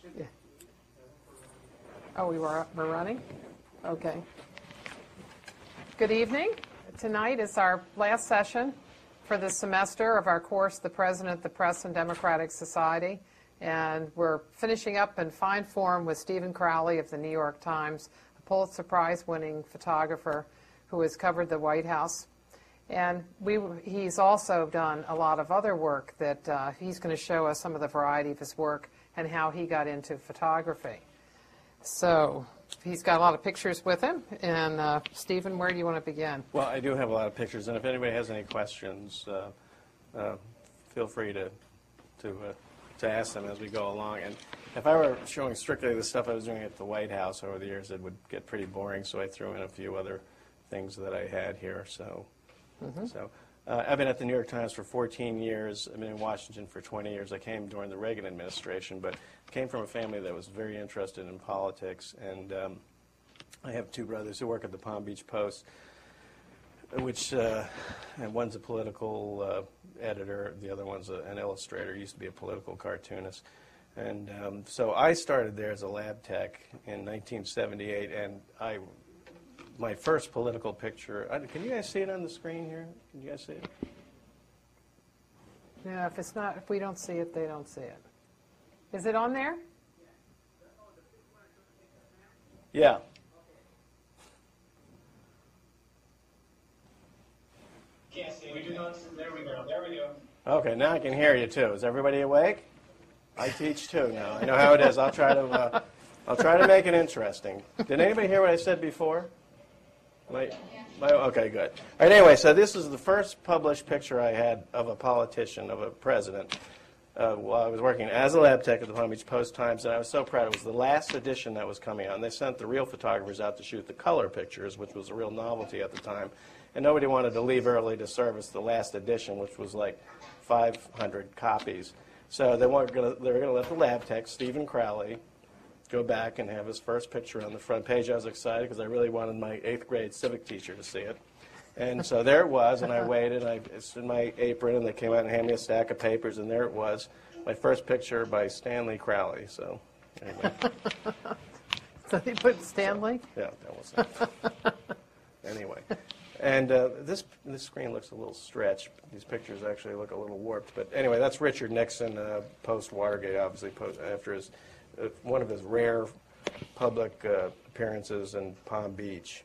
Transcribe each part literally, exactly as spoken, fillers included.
Yeah. Oh, we were, we're running? Okay. Good evening. Tonight is our last session for the semester of our course, The President, the Press, and Democratic Society. And we're finishing up in fine form with Stephen Crowley of the New York Times, a Pulitzer Prize-winning photographer who has covered the White House. And we, he's also done a lot of other work that uh, he's going to show us some of the variety of his work and how he got into photography. So he's got a lot of pictures with him. And uh, Stephen, where do you want to begin? Well, I do have a lot of pictures, and if anybody has any questions, uh, uh, feel free to to uh, to ask them as we go along. And if I were showing strictly the stuff I was doing at the White House over the years, it would get pretty boring. So I threw in a few other things that I had here. So, mm-hmm. so. Uh, I've been at the New York Times for fourteen years. I've been in Washington for twenty years. I came during the Reagan administration, but came from a family that was very interested in politics. And um, I have two brothers who work at the Palm Beach Post, which uh, and one's a political uh, editor. The other one's a, an illustrator. He used to be a political cartoonist. And um, so I started there as a lab tech in nineteen seventy-eight, and I. My first political picture, I, can you guys see it on the screen here? Can you guys see it? Yeah, if it's not, if we don't see it, they don't see it. Is it on there? Yeah. Can't see. We do not see. There we go. There we go. Okay, now I can hear you too. Is everybody awake? I teach too now. I know how it is. I'll try to. Uh, I'll try to make it interesting. Did anybody hear what I said before? My, my, okay, good. All right, anyway, so this is the first published picture I had of a politician, of a president, uh, while I was working as a lab tech at the Palm Beach Post-Times, and I was so proud. It was the last edition that was coming out, and they sent the real photographers out to shoot the color pictures, which was a real novelty at the time, and nobody wanted to leave early to service the last edition, which was like five hundred copies. So they were going to let the lab tech, Stephen Crowley, go back and have his first picture on the front page. I was excited because I really wanted my eighth grade civic teacher to see it. And so there it was, and I waited. I, it's in my apron, and they came out and handed me a stack of papers, and there it was, my first picture by Stanley Crowley. So anyway. So they put Stanley? So, yeah, that was it. Anyway. And uh, this this screen looks a little stretched. These pictures actually look a little warped. But anyway, that's Richard Nixon uh, post-Watergate, obviously, post, after his Uh, one of his rare public uh, appearances in Palm Beach.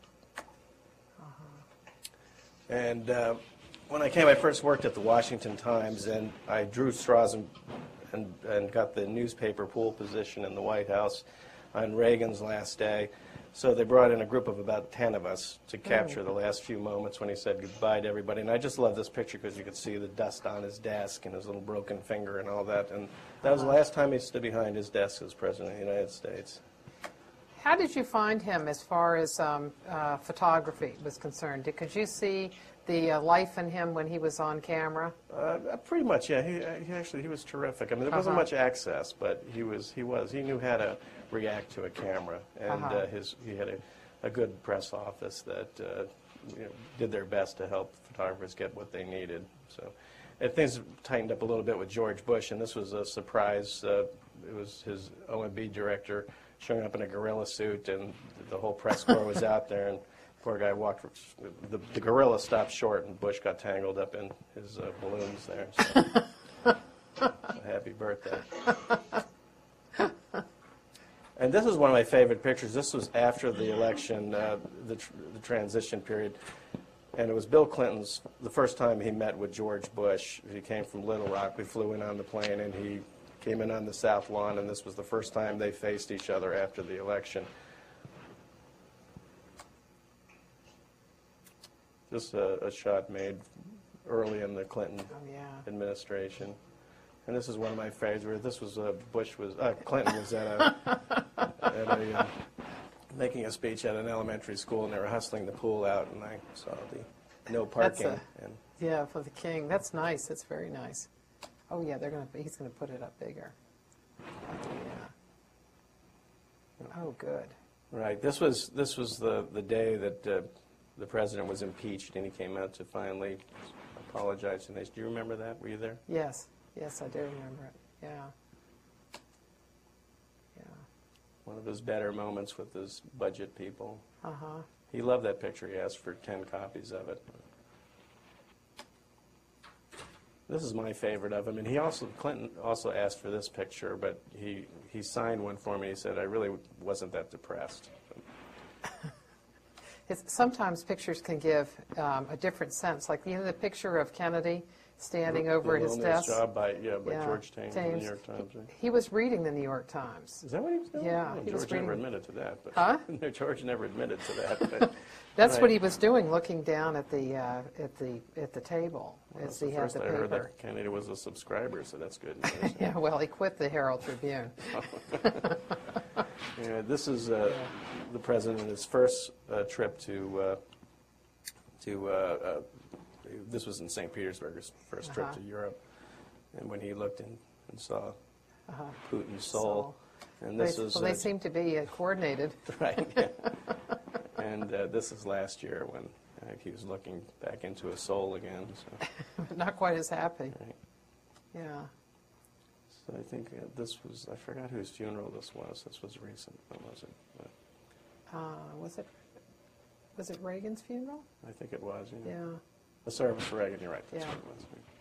Uh-huh. And uh, when I came, I first worked at the Washington Times, and I drew straws and, and, and got the newspaper pool position in the White House on Reagan's last day. So they brought in a group of about ten of us to capture the last few moments when he said goodbye to everybody. And I just love this picture because you could see the dust on his desk and his little broken finger and all that. And that was the last time he stood behind his desk as President of the United States. How did you find him as far as um, uh, photography was concerned? Did, could you see the uh, life in him when he was on camera? Uh, pretty much, yeah. He, he actually he was terrific. I mean, there wasn't uh-huh. much access, but he was he was he knew how to react to a camera, and uh-huh. uh, his he had a, a good press office that uh, you know, did their best to help photographers get what they needed. So, and things tightened up a little bit with George Bush, and this was a surprise. Uh, it was his O M B director showing up in a gorilla suit, and the whole press corps was out there, and poor guy walked. The, the gorilla stopped short, and Bush got tangled up in his uh, balloons there. So, so happy birthday. And this is one of my favorite pictures. This was after the election, uh, the, tr the transition period. And it was Bill Clinton's, the first time he met with George Bush. He came from Little Rock. We flew in on the plane, and he came in on the South Lawn, and this was the first time they faced each other after the election. Just a, a shot made early in the Clinton oh, yeah. administration. And this is one of my favorites. This was uh, Bush was uh, Clinton was at a, at a uh, making a speech at an elementary school, and they were hustling the pool out, and I saw the no parking. A, and yeah, for the king. That's nice. That's very nice. Oh yeah, they're gonna. He's gonna put it up bigger. Yeah. Oh, good. Right. This was this was the the day that uh, the president was impeached, and he came out to finally apologize to the nation. Do you remember that? Were you there? Yes. Yes, I do remember it. Yeah. one of his better moments with his budget people. Uh-huh. He loved that picture. He asked for ten copies of it. This is my favorite of him, and he also Clinton also asked for this picture, but he he signed one for me. He said, "I really wasn't that depressed." It's, sometimes pictures can give um, a different sense. Like, you know, the picture of Kennedy standing over at The his Little Miss desk. Job by yeah by Yeah, George Tames in the Tames. New York Times. Right? He was reading the New York Times. Is that what he was doing? Yeah, Oh, he was George never reading- admitted to that. But Huh? No, George never admitted to that. But That's right. what he was doing, looking down at the uh, at the at the table Well, as that's the he had first the I heard paper. that Kennedy was a subscriber, so that's good news. Yeah, well, he quit the Herald Tribune. Yeah, this is uh, the president in his first uh, trip to uh, to. Uh, uh, this was in Saint Petersburg, his first trip Uh-huh. to Europe, and when he looked in and saw Uh-huh. Putin's Seoul. soul, and this they, is well, they uh, seem to be uh, coordinated. right. Yeah. And uh, this is last year when uh, he was looking back into his soul again. So, But not quite as happy. right. Yeah. So I think uh, this was, I forgot whose funeral this was. This was recent. When was it? But Uh, was it was it Reagan's funeral? I think it was. Yeah. Yeah. The service for Reagan, you're right. That's Yeah. what it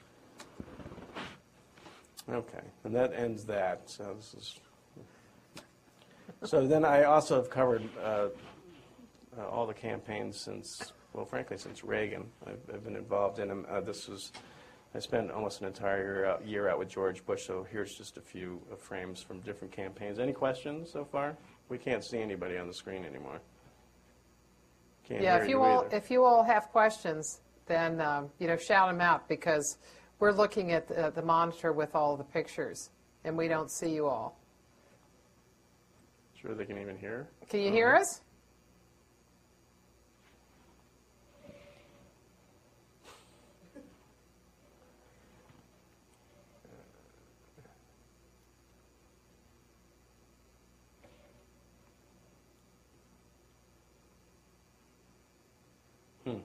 was. Okay, and that ends that. So this is. So then I also have covered uh, uh, all the campaigns since, well, frankly, since Reagan. I've, I've been involved in them. Uh, this was, I spent almost an entire year out, year out with George Bush. So here's just a few uh, frames from different campaigns. Any questions so far? We can't see anybody on the screen anymore. Can't Yeah. hear If you all either. if you all have questions, then um, you know, shout them out, because we're looking at the, the monitor with all the pictures, and we don't see you all. Sure they can even hear? Can you hear us? Hmm.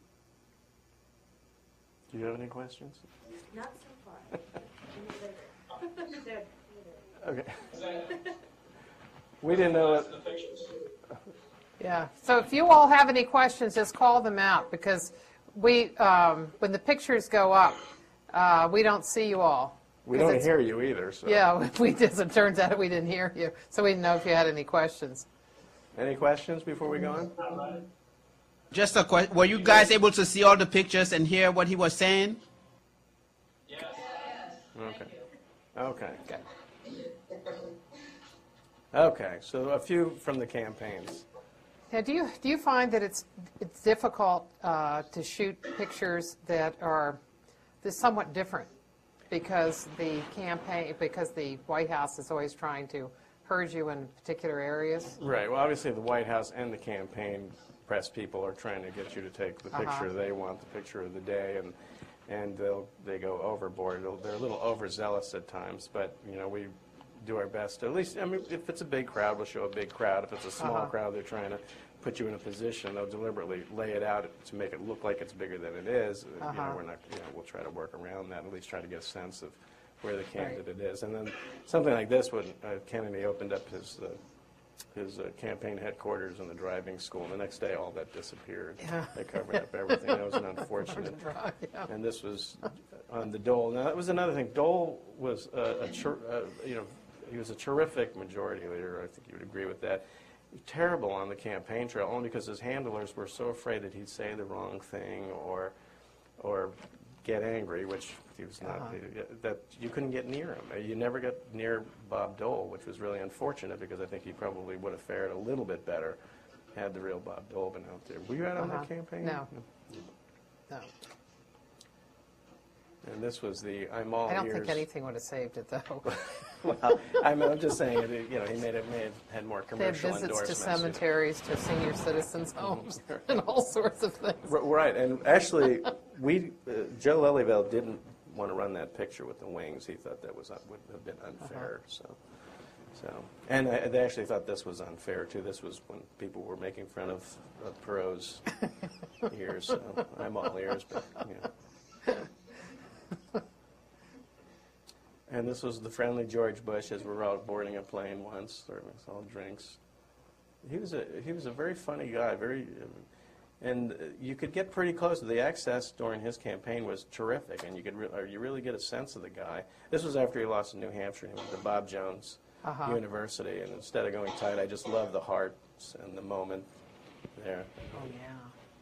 Do you have any questions? Not so far. Maybe later. Okay. Is that We didn't know that's it. the pictures? Yeah. So if you all have any questions, just call them out, because we, um, when the pictures go up, uh, we don't see you all. We 'Cause don't it's- hear you either. So. Yeah, we just, it turns out we didn't hear you, so we didn't know if you had any questions. Any questions before we go on? Just a question. Were you guys able to see all the pictures and hear what he was saying? Yes. Okay. Okay. Okay. Okay. So a few from the campaigns. Now, do you, do you find that it's, it's difficult uh, to shoot pictures that are they're somewhat different, because the campaign, because the White House is always trying to herd you in particular areas? Right. Well, obviously the White House and the campaign press people are trying to get you to take the picture Uh-huh. they want, the picture of the day, and and they'll they go overboard. They'll, they're a little overzealous at times, but you know we do our best to at least. I mean, if it's a big crowd, we'll show a big crowd. If it's a small Uh-huh. crowd, they're trying to put you in a position. They'll deliberately lay it out to make it look like it's bigger than it is. You know, Uh-huh. we're not. You know, we'll try to work around that. At least try to get a sense of where the candidate is. And then something like this, when uh, Kennedy opened up his uh, his uh, campaign headquarters in the driving school, and the next day all that disappeared. Yeah. They covered up everything. That was an unfortunate. Yeah. And this was on the Dole. Now that was another thing. Dole was a, a ter- uh, you know, he was a terrific majority leader. I think you would agree with that. Terrible on the campaign trail, only because his handlers were so afraid that he'd say the wrong thing or, or get angry, which he was not. Uh-huh. That you couldn't get near him. You never got near Bob Dole, which was really unfortunate because I think he probably would have fared a little bit better had the real Bob Dole been out there. Were you out on Uh-huh. that campaign? No. No. And this was the I'm all I don't ears. think anything would have saved it, though. Well, I mean, I'm just saying, it, you know, he made it may have had more They had commercial visits to endorsements. you know. cemeteries, to senior citizens' homes, and all sorts of things. R- Right, and actually, we uh, Joe Lelyveld didn't want to run that picture with the wings. He thought that was un- would have been unfair. So, so, and I, they actually thought this was unfair too. This was when people were making fun of, of Perot's ears. So I'm all ears, but you know. And this was the friendly George Bush as we were out boarding a plane once, serving us all drinks. He was a he was a very funny guy, very, and you could get pretty close. The access during his campaign was terrific, and you could re or you really get a sense of the guy. This was after he lost in New Hampshire. He went to Bob Jones Uh-huh. University, and instead of going tight, I just love the hearts and the moment there. Oh, yeah.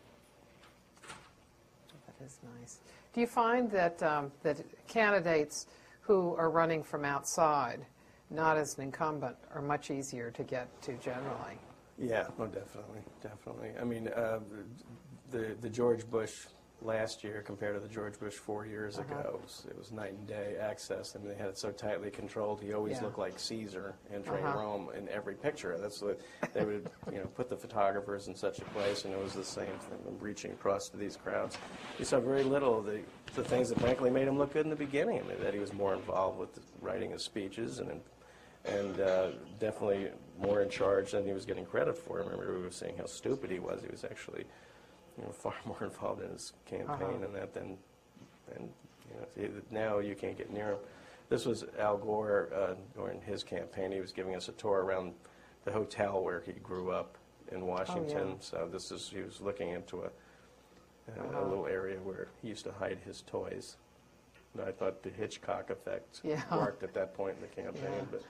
That is nice. Do you find that, um, that candidates who are running from outside, not as an incumbent, are much easier to get to generally? Yeah, no, definitely, definitely. I mean, uh, the the George Bush last year compared to the George Bush four years Uh-huh. ago, it was, it was night and day access. I mean, they had it so tightly controlled. He always Yeah. looked like Caesar entering Uh-huh. Rome in every picture. That's what they would, you know, put the photographers in such a place, and it was the same thing, reaching across to these crowds. You saw very little of the the things that frankly made him look good in the beginning. I mean, that he was more involved with writing his speeches and and uh, definitely more in charge than he was getting credit for. I remember we were saying how stupid he was. He was actually, you know, far more involved in his campaign Uh-huh. and that than, than you know, he- now you can't get near him. This was Al Gore uh, during his campaign. He was giving us a tour around the hotel where he grew up in Washington. yeah. So this is, he was looking into a, a, Uh-huh. a little area where he used to hide his toys. And I thought the Hitchcock effect Yeah. worked at that point in the campaign. Yeah. But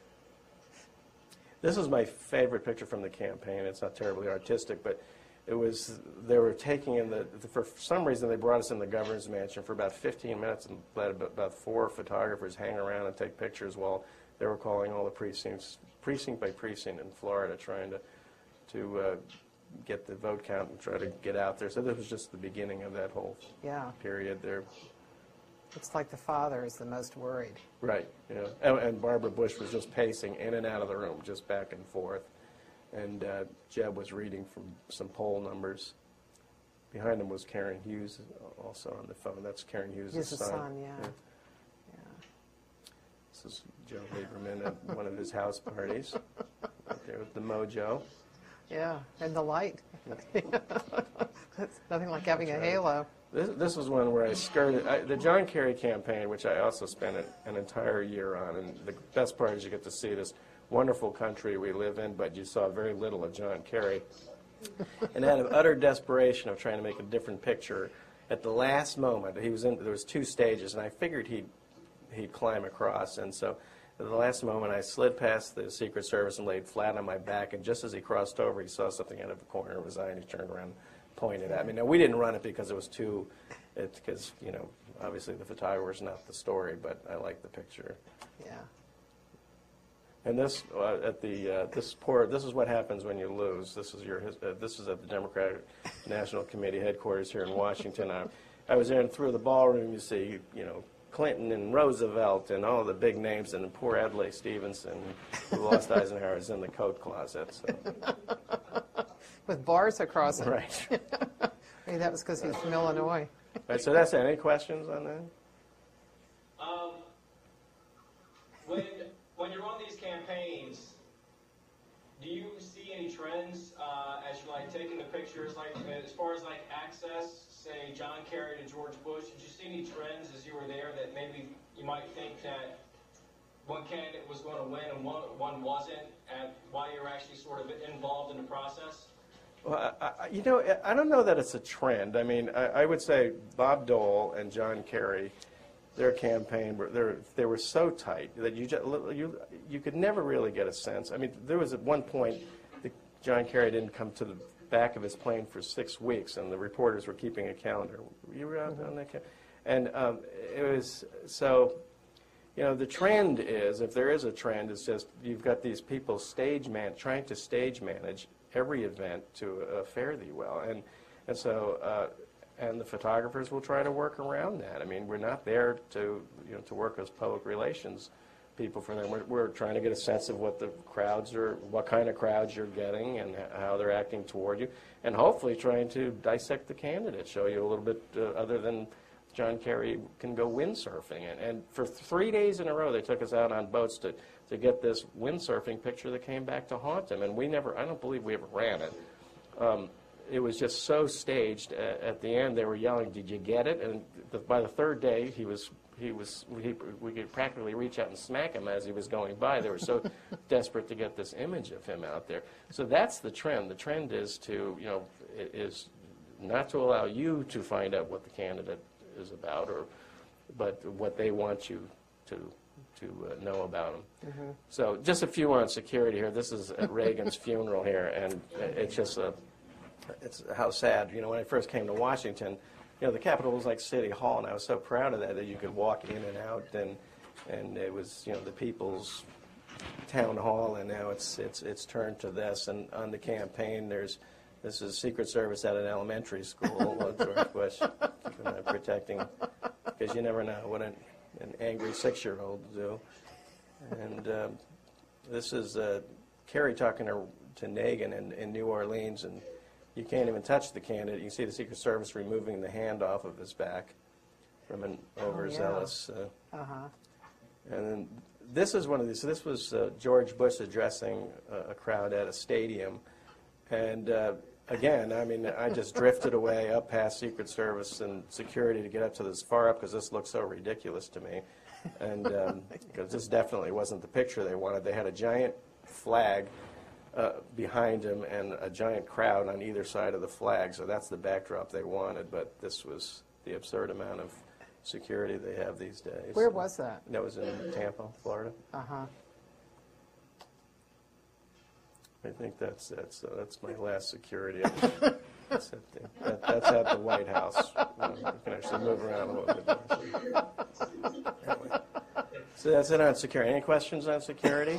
this is my favorite picture from the campaign. It's not terribly artistic, but it was, they were taking in the, for some reason they brought us in the governor's mansion for about fifteen minutes and let about four photographers hang around and take pictures while they were calling all the precincts, precinct by precinct in Florida, trying to, to uh, get the vote count and try to get out there. So this was just the beginning of that whole Yeah. period there. Looks like the father is the most worried. Right, yeah. And, and Barbara Bush was just pacing in and out of the room, just back and forth. And uh, Jeb was reading from some poll numbers. Behind him was Karen Hughes, also on the phone. That's Karen Hughes' He's the son. son, yeah. Yeah. This is Joe Lieberman at one of his house parties, right there with the mojo. Yeah, and the light. It's nothing like having a That's right. halo. This, this was one where I skirted, I, the John Kerry campaign, which I also spent an, an entire year on, and the best part is you get to see this wonderful country we live in, but you saw very little of John Kerry. And out of utter desperation of trying to make a different picture, at the last moment, he was in, there was two stages, and I figured he'd, he'd climb across, and so at the last moment I slid past the Secret Service and laid flat on my back, and just as he crossed over, he saw something out of the corner of his eye, and he turned around and pointed at me. Now, we didn't run it because it was too, because, you know, obviously the photographer's not the story, but I like the picture. Yeah. And this, uh, at the, uh, this poor, this is what happens when you lose. This is your, uh, this is at the Democratic National Committee headquarters here in Washington. I, I was there, and through the ballroom, you see, you know, Clinton and Roosevelt and all the big names, and poor Adlai Stevenson, who lost Eisenhower, is in the coat closet. So. With bars across it. Right. Maybe that was because he's from Illinois. Right. So that's it. Any questions on that? Um, when when you're on these campaigns, do you see any trends uh, as you're like taking the pictures, like as far as like access, say John Kerry to George Bush? Did you see any trends as you were there that maybe you might think that one candidate was going to win and one one wasn't, and while you were actually sort of involved in the process? Well, I, I, you know, I don't know that it's a trend. I mean, I, I would say Bob Dole and John Kerry, their campaign, were, they they were so tight that you, just, you you could never really get a sense. I mean, there was at one point that John Kerry didn't come to the back of his plane for six weeks, and the reporters were keeping a calendar. You were out on that, ca- and um, it was so. You know, the trend is, if there is a trend, it's just you've got these people stage man trying to stage manage every event to uh, fare thee well, and and so uh, and the photographers will try to work around that. I mean, we're not there to you know to work as public relations people for them. We're, we're trying to get a sense of what the crowds are, what kind of crowds you're getting, and how they're acting toward you, and hopefully trying to dissect the candidate, show you a little bit uh, other than John Kerry can go windsurfing. And, and for three days in a row, they took us out on boats to, to get this windsurfing picture that came back to haunt him. And we never, I don't believe we ever ran it. Um, it was just so staged. At, at the end, they were yelling, "Did you get it?" And the, by the third day, he was he was he, we could practically reach out and smack him as he was going by. They were so desperate to get this image of him out there. So that's the trend. The trend is to you know i- is not to allow you to find out what the candidate is about, or but what they want you to to uh, know about them. Mm-hmm. So just a few on security here. This is at Reagan's funeral here, and it's just a it's how sad. You know, when I first came to Washington, you know, the Capitol was like City Hall, and I was so proud of that, that you could walk in and out, and and it was, you know, the people's town hall, and now it's it's it's turned to this. And on the campaign, there's this is Secret Service at an elementary school, George Bush, keeping that protecting, because you never know what an, an angry six-year-old will do. And um, this is uh, Kerry talking to, to Nagin in, in New Orleans, and you can't even touch the candidate. You can see the Secret Service removing the hand off of his back from an overzealous. Uh, Uh-huh. and then this is one of these. So this was uh, George Bush addressing a, a crowd at a stadium. And uh, again, I mean, I just drifted away up past Secret Service and security to get up to this far up because this looked so ridiculous to me. And because um, this definitely wasn't the picture they wanted. They had a giant flag uh, behind him and a giant crowd on either side of the flag. So that's the backdrop they wanted. But this was the absurd amount of security they have these days. Where was that? That was in Tampa, Florida. Uh-huh. I think that's that's uh, that's my last security. That's at the, that, that's at the White House. Uh, you can actually move around a little bit more. Anyway. So that's it on security. Any questions on security?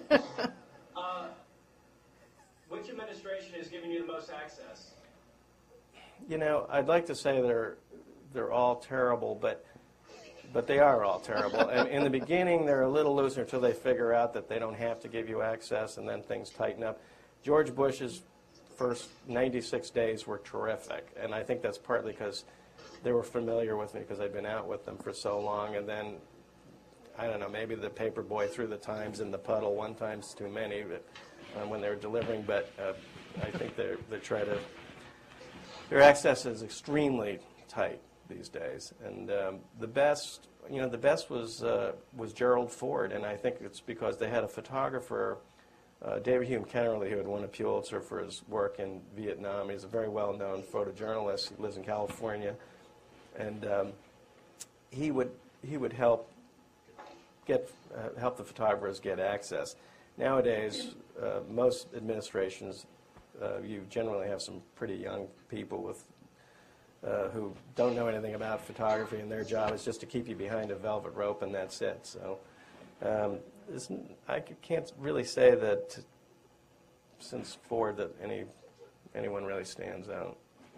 Uh, which administration has given you the most access? You know, I'd like to say they're they're all terrible, but but they are all terrible. And in the beginning, they're a little looser until they figure out that they don't have to give you access, and then things tighten up. George Bush's first ninety-six days were terrific, and I think that's partly because they were familiar with me because I'd been out with them for so long. And then, I don't know, maybe the paper boy threw the Times in the puddle. One time's too many, but uh, when they were delivering. But uh, I think they're they try to their access is extremely tight these days, and um, the best, you know, the best was uh, was Gerald Ford, and I think it's because they had a photographer, uh, David Hume Kennerly, who had won a Pulitzer for his work in Vietnam. He's a very well-known photojournalist. He lives in California, and um, he would he would help get uh, help the photographers get access. Nowadays, uh, most administrations, uh, you generally have some pretty young people with. Uh, who don't know anything about photography, and their job is just to keep you behind a velvet rope, and that's it. So um, I can't really say that since Ford that any anyone really stands out.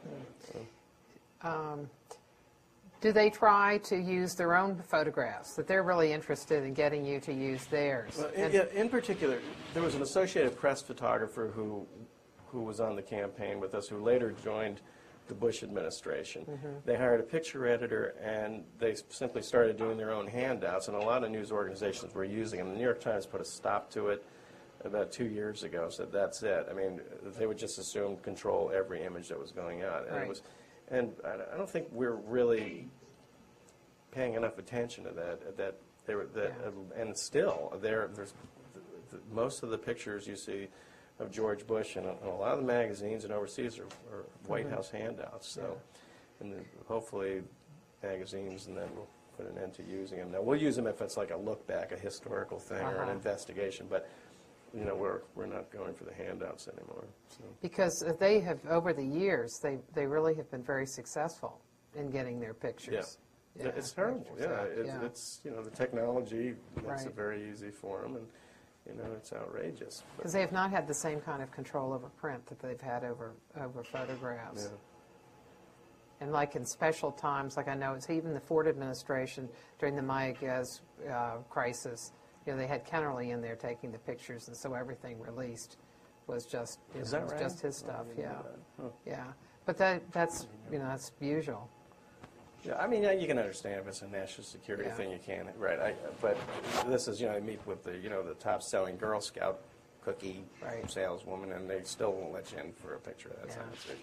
So. Um, do they try to use their own photographs, that they're really interested in getting you to use theirs? Well, And- in, in particular, there was an Associated Press photographer who who was on the campaign with us, who later joined the Bush administration. Mm-hmm. They hired a picture editor, and they simply started doing their own handouts, and a lot of news organizations were using them. The New York Times put a stop to it about two years ago, said that's it. I mean, they would just assume control every image that was going out. And, right. it was, and I don't think we're really paying enough attention to that. That they were, that, Yeah. uh, and still, there, there's the, the, most of the pictures you see of George Bush and a, and a lot of the magazines and overseas are, are White mm-hmm. House handouts. So, yeah. and then hopefully magazines, and then we'll put an end to using them. Now we'll use them if it's like a look back, a historical thing, uh-huh. or an investigation. But you know, we're we're not going for the handouts anymore. So. Because they have, over the years, they they really have been very successful in getting their pictures. Yeah, yeah it's terrible. Yeah, out. it's, yeah, it's you know the technology makes right. it very easy for them, and you know it's outrageous. Because they have not had the same kind of control over print that they've had over over photographs. Yeah. And like in special times, like I know it's even the Ford administration during the Mayaguez uh, crisis, you know, they had Kennerly in there taking the pictures, and so everything released was just you Is know, that was right? just his stuff. Yeah, Huh. yeah. But that that's you know that's usual. Yeah, I mean, yeah, you can understand if it's a national security Yeah. thing, you can, right? I, but this is, you know, I meet with the, you know, the top-selling Girl Scout cookie Right. saleswoman, and they still won't let you in for a picture. That's Yeah. how it's.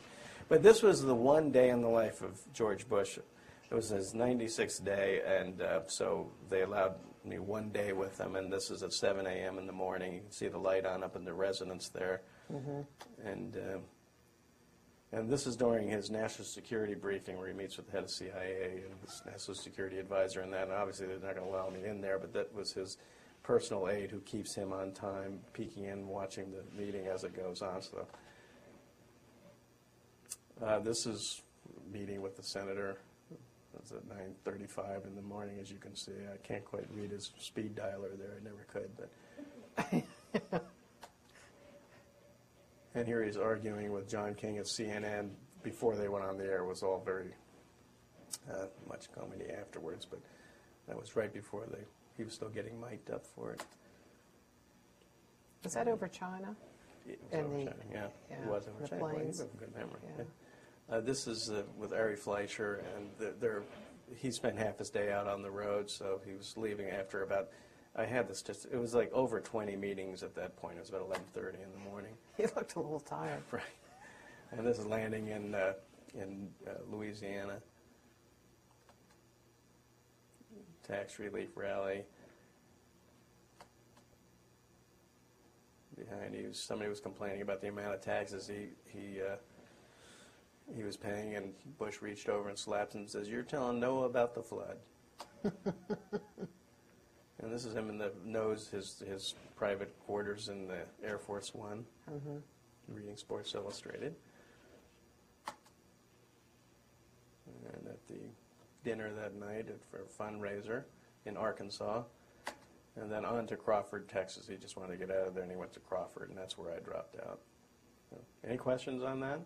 But this was the one day in the life of George Bush. It was his ninety-sixth day, and uh, so they allowed me one day with him, and this is at seven a m in the morning. You can see the light on up in the residence there. Mm-hmm. And uh, and this is during his national security briefing where he meets with the head of C I A and his national security advisor and that. And obviously they're not going to allow me in there, but that was his personal aide who keeps him on time, peeking in, watching the meeting as it goes on. So uh, this is meeting with the senator. It's at nine thirty-five in the morning, as you can see. I can't quite read his speed dialer there. I never could, but. And here he's arguing with John King at C N N before they went on the air. It was all very uh, much comedy afterwards, but that was right before they. He was still getting mic'd up for it. Was that over China? It was And over the- China, yeah, yeah, it was over the China. Well, you planes. have a good memory. Yeah. Yeah. Uh, this is uh, with Ari Fleischer, and they're, they're, he spent half his day out on the road, so he was leaving after about. I had this just. It was like over twenty meetings at that point. It was about eleven thirty in the morning. He looked a little tired. Right. And this is landing in uh, in uh, Louisiana. Tax relief rally. Behind you, somebody was complaining about the amount of taxes he he uh, he was paying, and Bush reached over and slapped him and says, "You're telling Noah about the flood." And this is him in the nose, his his private quarters in the Air Force One, mm-hmm. reading Sports Illustrated. And at the dinner that night at, for a fundraiser in Arkansas. And then on to Crawford, Texas. He just wanted to get out of there, and he went to Crawford, and that's where I dropped out. So, any questions on that?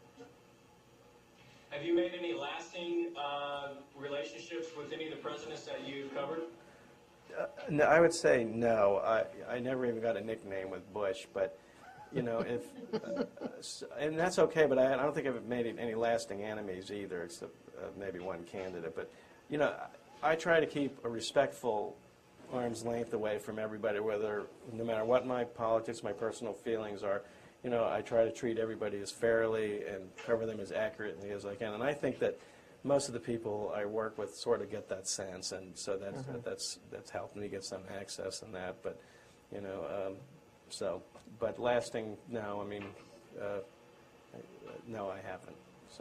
Have you made any lasting uh, relationships with any of the presidents that you've covered? Uh, no, I would say no. I, I never even got a nickname with Bush, but, you know, if, uh, and that's okay, but I, I don't think I've made any lasting enemies either, except uh, maybe one candidate. But, you know, I try to keep a respectful arm's length away from everybody, whether, no matter what my politics, my personal feelings are. You know, I try to treat everybody as fairly and cover them as accurately as I can. And I think that most of the people I work with sort of get that sense, and so that's mm-hmm. that's that's helped me get some access in that. But, you know, um, so, but lasting, no, I mean, uh, no, I haven't. So.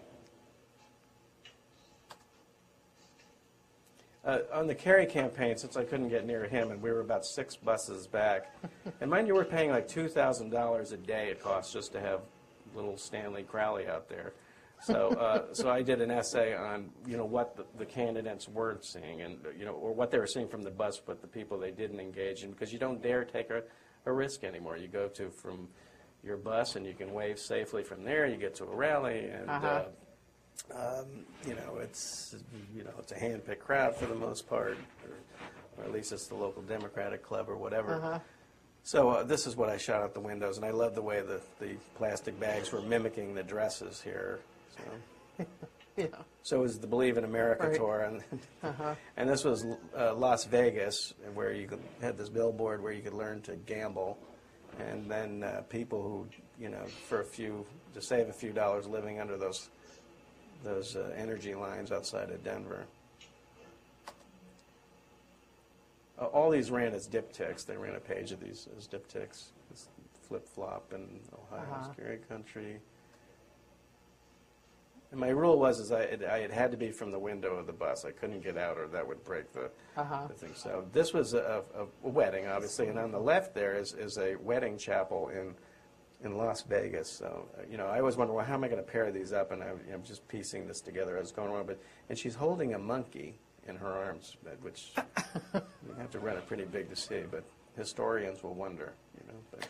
Uh, on the Kerry campaign, since I couldn't get near him, and we were about six buses back, and mind you, we're paying like two thousand dollars a day it costs just to have little Stanley Crowley out there. So, uh, so I did an essay on, you know, what the, the candidates weren't seeing, and, you know, or what they were seeing from the bus, but the people they didn't engage in, because you don't dare take a, a risk anymore. You go to from your bus, and you can wave safely from there. You get to a rally, and Uh-huh. uh, Um, you know, it's you know it's a hand-picked crowd for the most part, or, or at least it's the local Democratic club or whatever. Uh-huh. So uh, this is what I shot out the windows, and I love the way the, the plastic bags were mimicking the dresses here. So, Yeah. so it was the Believe in America Right. tour, and Uh-huh. and this was uh, Las Vegas, where you could, had this billboard where you could learn to gamble, and then uh, people who you know for a few to save a few dollars living under those. those uh, energy lines outside of Denver. Uh, all these ran as diptychs. They ran a page of these as diptychs. This flip-flop and Ohio's Uh-huh. scary country. And my rule was is I, it, I it had to be from the window of the bus. I couldn't get out or that would break the, Uh-huh. the thing. So this was a, a, a wedding, obviously, and on the left there is, is a wedding chapel in in Las Vegas. So, uh, you know, I always wonder, well, how am I going to pair these up? And I, you know, I'm just piecing this together as going on. But, and she's holding a monkey in her arms, which you have to run it pretty big to see. But historians will wonder, you know. But,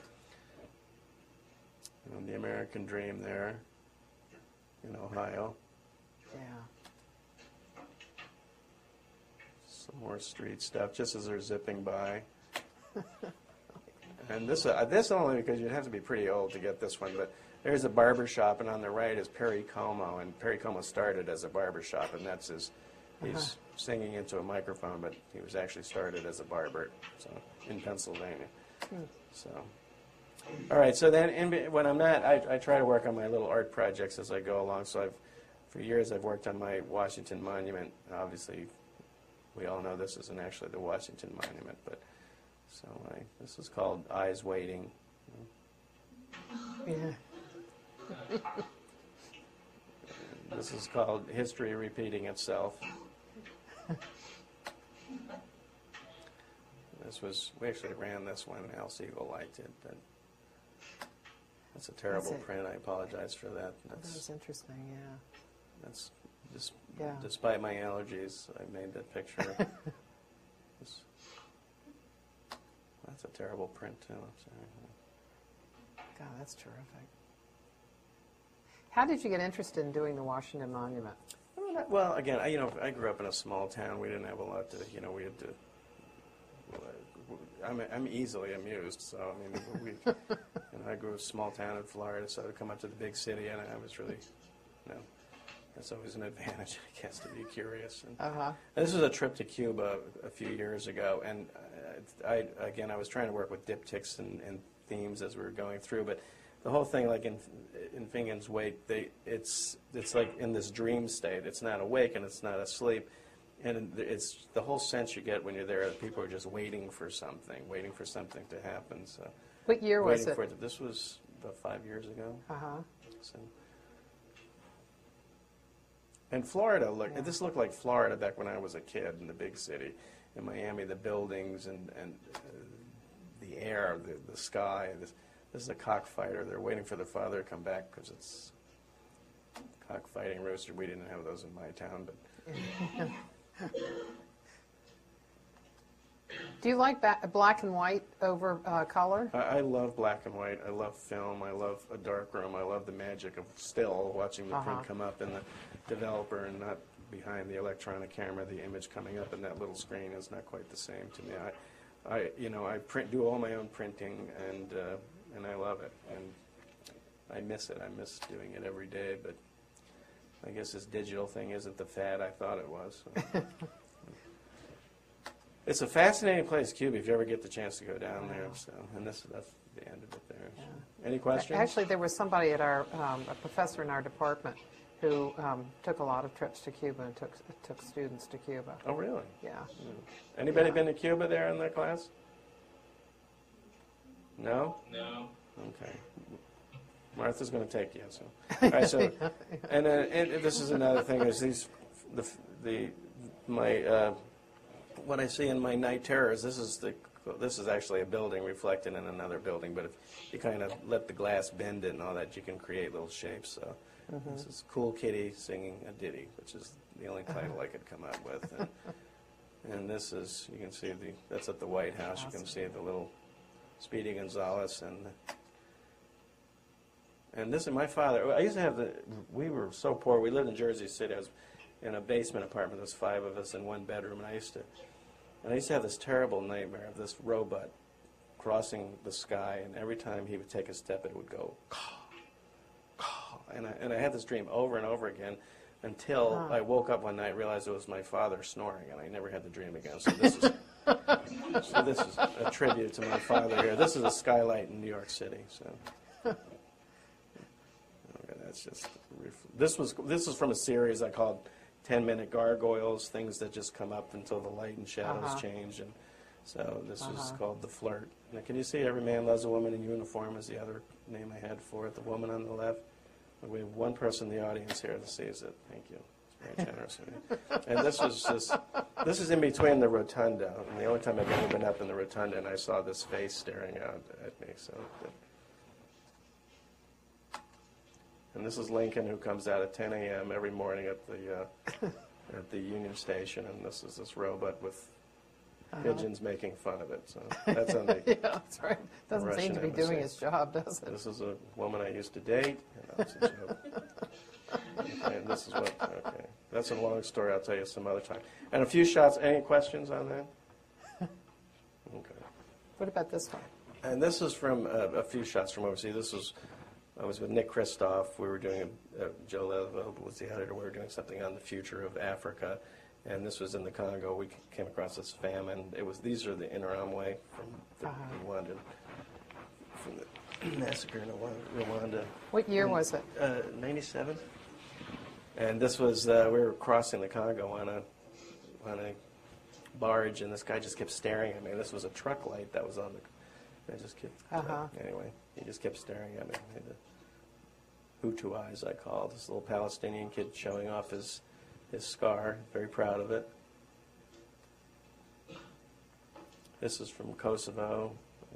you know, the American dream there in Ohio. Yeah. Some more street stuff, just as they're zipping by. And this, uh, this only because you'd have to be pretty old to get this one, but there's a barber shop, and on the right is Perry Como, and Perry Como started as a barber shop, and that's his, he's Uh-huh. singing into a microphone, but he was actually started as a barber, so, in Pennsylvania. Hmm. So, All right, so then in, be- when I'm not, I, I try to work on my little art projects as I go along. So I've, for years, I've worked on my Washington Monument. Obviously, we all know this isn't actually the Washington Monument, but so I, this is called Eyes Waiting. Yeah. This is called History Repeating Itself. This was, we actually ran this one, Al Siegel liked it, but that's a terrible That's it. print. I apologize for that. That That's, was interesting, yeah. that's just, Yeah. despite my allergies, I made that picture. This- that's a terrible print, too. I'm sorry. God, that's terrific. How did you get interested in doing the Washington Monument? Well, not- Well, again, I, you know, I grew up in a small town. We didn't have a lot to, you know, we had to. Well, I, I'm, I'm easily amused, so I mean, we. You know, I grew up in a small town in Florida, so to come up to the big city, and I was really, you know, that's always an advantage, I guess, to be curious. And Uh-huh. this was a trip to Cuba a few years ago, and uh, I, again, I was trying to work with diptychs and, and themes as we were going through, but the whole thing, like in in Fingen's Wake, they it's it's like in this dream state. It's not awake and it's not asleep, and it's the whole sense you get when you're there that people are just waiting for something, waiting for something to happen. So What year was waiting it? for it. This was about five years ago. Uh-huh. So. And Florida, look, Yeah. this looked like Florida back when I was a kid in the big city. In Miami, the buildings and, and uh, the air, the, the sky. This, this is a cockfighter. They're waiting for their father to come back because it's cockfighting rooster. We didn't have those in my town, but Do you like ba- black and white over uh, color? I, I love black and white. I love film. I love a dark room. I love the magic of still watching the Uh-huh. print come up and the developer and not behind the electronic camera, the image coming up in that little screen is not quite the same to me. I, I you know, I print, do all my own printing, and uh, and I love it, and I miss it. I miss doing it every day, but I guess this digital thing isn't the fad I thought it was. So. It's a fascinating place, Cuba, if you ever get the chance to go down there. So, and this that's the end of it there. So. Any questions? Actually, there was somebody at our, um, a professor in our department who um, took a lot of trips to Cuba and took took students to Cuba. Oh, really? Yeah. Anybody Yeah. been to Cuba there in that class? No? No. Okay. Martha's going to take you. So, all right. So, and then and this is another thing: is these the the my uh, what I see in my night terrors. This is the this is actually a building reflected in another building. But if you kind of let the glass bend it and all that, you can create little shapes. So, Mm-hmm. this is Cool Kitty singing a ditty, which is the only title I could come up with. And, and this is you can see the that's at the White House. You can see the little Speedy Gonzales and. And this is my father. I used to have the. We were so poor. We lived in Jersey City. I was in a basement apartment. There was five of us in one bedroom, and I used to. And I used to have this terrible nightmare of this robot crossing the sky, and every time he would take a step, it would go, caw, caw. And I and I had this dream over and over again, until Huh. I woke up one night, and realized it was my father snoring, and I never had the dream again. So this is. So this is a tribute to my father here. This is a skylight in New York City. So. Okay, that's just. This was this is from a series I called ten minute Gargoyles, things that just come up until the light and shadows Uh-huh. change, and so this was Uh-huh. called The Flirt. Now, can you see Every Man Loves a Woman in Uniform is the other name I had for it. The woman on the left. We have one person in the audience here that sees it. Thank you. It's very generous of you. And this was just. This is in between the rotunda, and the only time I've ever been up in the rotunda, and I saw this face staring out at me. So. And this is Lincoln, who comes out at ten a m every morning at the uh, at the Union Station, and this is this robot with pigeons making fun of it. So that's on the. Yeah, that's right. Doesn't seem Russian to be embassy. doing his job, does it? This is a woman I used to date. And that's a joke. Okay, and this is what. Okay, that's a long story. I'll tell you some other time. And a few shots. Any questions on that? Okay. What about this one? And this is from uh, a few shots from overseas. This was, I was with Nick Kristof. We were doing, a, uh, Joe Levo was the editor. We were doing something on the future of Africa, and this was in the Congo. We came across this famine. It was these are the Interamwe from the, Uh-huh. in London. From the, massacre in Rwanda. Rwanda. What year was it? Uh, ninety-seven. And this was, uh, we were crossing the Congo on a, on a barge, and this guy just kept staring at me. This was a truck light that was on the, I just kept, Uh-huh. uh, anyway, he just kept staring at me. He had the Hutu eyes, I call it. This little Palestinian kid showing off his, his scar, very proud of it. This is from Kosovo.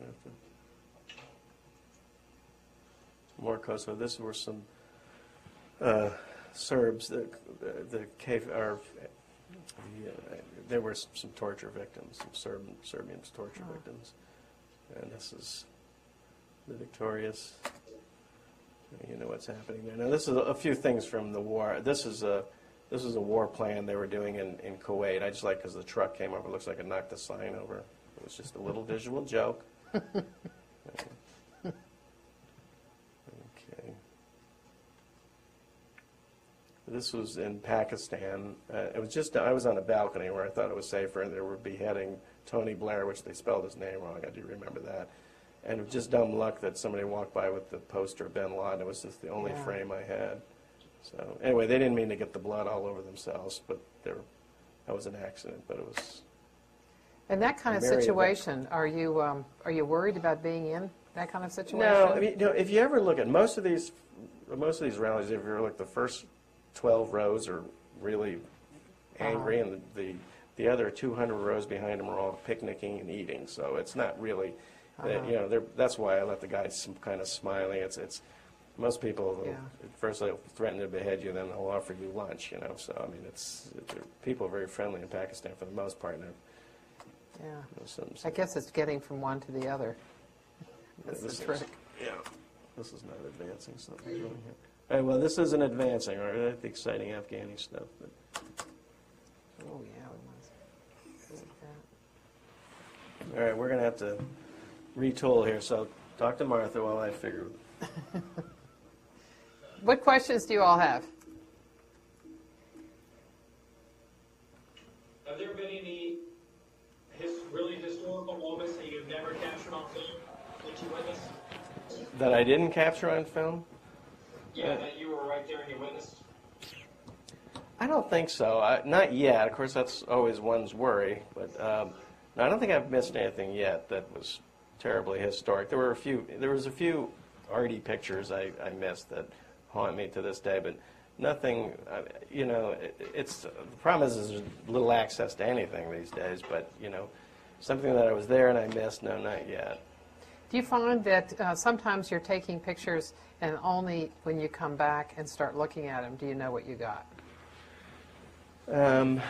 More Kosovo. This were some uh, Serbs. The the cave are. The, uh, there were some, some torture victims, some Serb Serbian torture Oh. victims, and this is the victorious. You know what's happening there. Now this is a, a few things from the war. This is a this is a war plan they were doing in, in Kuwait. I just like because the truck came over. It looks like it knocked the sign over. It was just a little visual joke. Okay. This was in Pakistan. Uh, it was just, I was on a balcony where I thought it was safer, and they were beheading Tony Blair, which they spelled his name wrong. I do remember that. And it was just dumb luck that somebody walked by with the poster of bin Laden. It was just the only Yeah. frame I had. So anyway, they didn't mean to get the blood all over themselves, but there, that was an accident. But it was. In that kind of Very situation, are you um, are you worried about being in that kind of situation? No, I mean, you know, if you ever look at most of these, most of these rallies, if you look, the first twelve rows are really angry, Uh-huh. and the, the the other two hundred rows behind them are all picnicking and eating. So it's not really, uh, Uh-huh. you know, they're, that's why I let the guys some kind of smiling. It's it's most people will, Yeah. first they'll threaten to behead you, then they'll offer you lunch. You know, so I mean, it's, it's people are very friendly in Pakistan for the most part. And they're, Yeah. you know, some, I guess it's getting from one to the other. That's This the is- trick. Yeah, this is not advancing something really here. All right, well, this isn't advancing, right? That's the exciting Afghani stuff. But Oh, yeah, we must. Look at that. all right, we're going to have to retool here. So talk to Martha while I figure. What questions do you all have? Have there been any his, really historical moments that you've never captured on film that you witnessed? That I didn't capture on film? Yeah, that you were right there and you witnessed? I don't think so. I, not yet. Of course, that's always one's worry. But um, no, I don't think I've missed anything yet that was terribly historic. There were a few. There was a few arty pictures I, I missed that haunt me to this day, but nothing. Uh, you know, it, it's the problem is there's little access to anything these days. But you know, something that I was there and I missed. No, not yet. Do you find that uh, sometimes you're taking pictures and only when you come back and start looking at them do you know what you got? Um,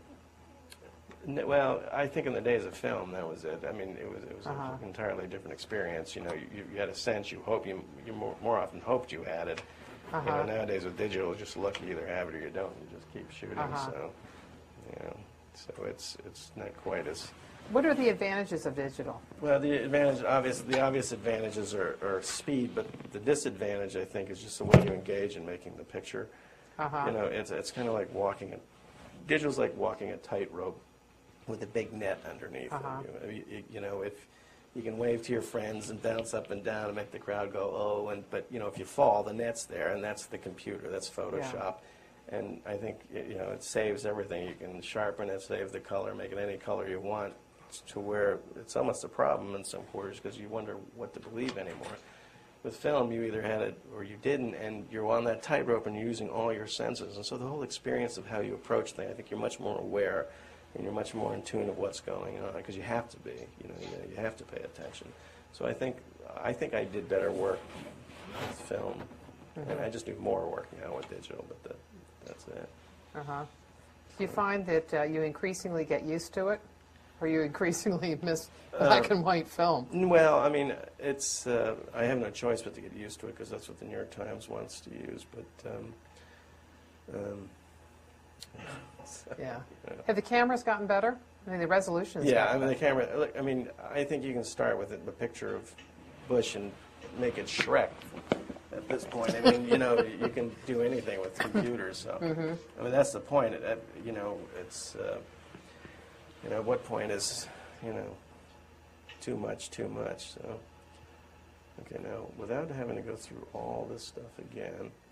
n- well, I think in the days of film, that was it. I mean, it was it was Uh-huh. an entirely different experience. You know, you, you had a sense. You hope you you more, more often hoped you had it. You know, Uh-huh. nowadays with digital, just look, you either have it or you don't. You just keep shooting. Uh-huh. So, you know, so it's it's not quite as What are the advantages of digital? well. The advantage, obvious, the obvious advantages are, are speed, but the disadvantage, I think, is just the way you engage in making the picture. Uh-huh. You know, it's it's kind of like walking a digital's like walking a tightrope with a big net underneath. Uh-huh. You, you, you- you know, if you can wave to your friends and bounce up and down and make the crowd go oh, and but you know, if you fall, the net's there, and that's the computer, that's Photoshop, and I think you know it saves everything. You can sharpen it, save the color, make it any color you want, to where it's almost a problem in some quarters because you wonder what to believe anymore. With film, you either had it or you didn't, and you're on that tightrope and you're using all your senses. And so the whole experience of how you approach things, I think you're much more aware and you're much more in tune of what's going on because you have to be. You know, you, you have to pay attention. So I think I think I did better work with film, and I just do more work now with digital. But that, that's it. Uh-huh. Do you find that uh, you increasingly get used to it? Or you increasingly miss black and white film? Well, I mean, it's uh, I have no choice but to get used to it because that's what the New York Times wants to use. But um, um, so, Yeah. you know. Have the cameras gotten better? I mean, the resolution's Yeah, I gotten mean the better. camera. Look, I mean, I think you can start with a picture of Bush and make it Shrek. At this point, I mean, you know, you can do anything with computers. So, Mm-hmm. I mean, that's the point. It, it- you know, it's. Uh, You know, at what point is, you know, too much, too much? So, Okay, now, without having to go through all this stuff again,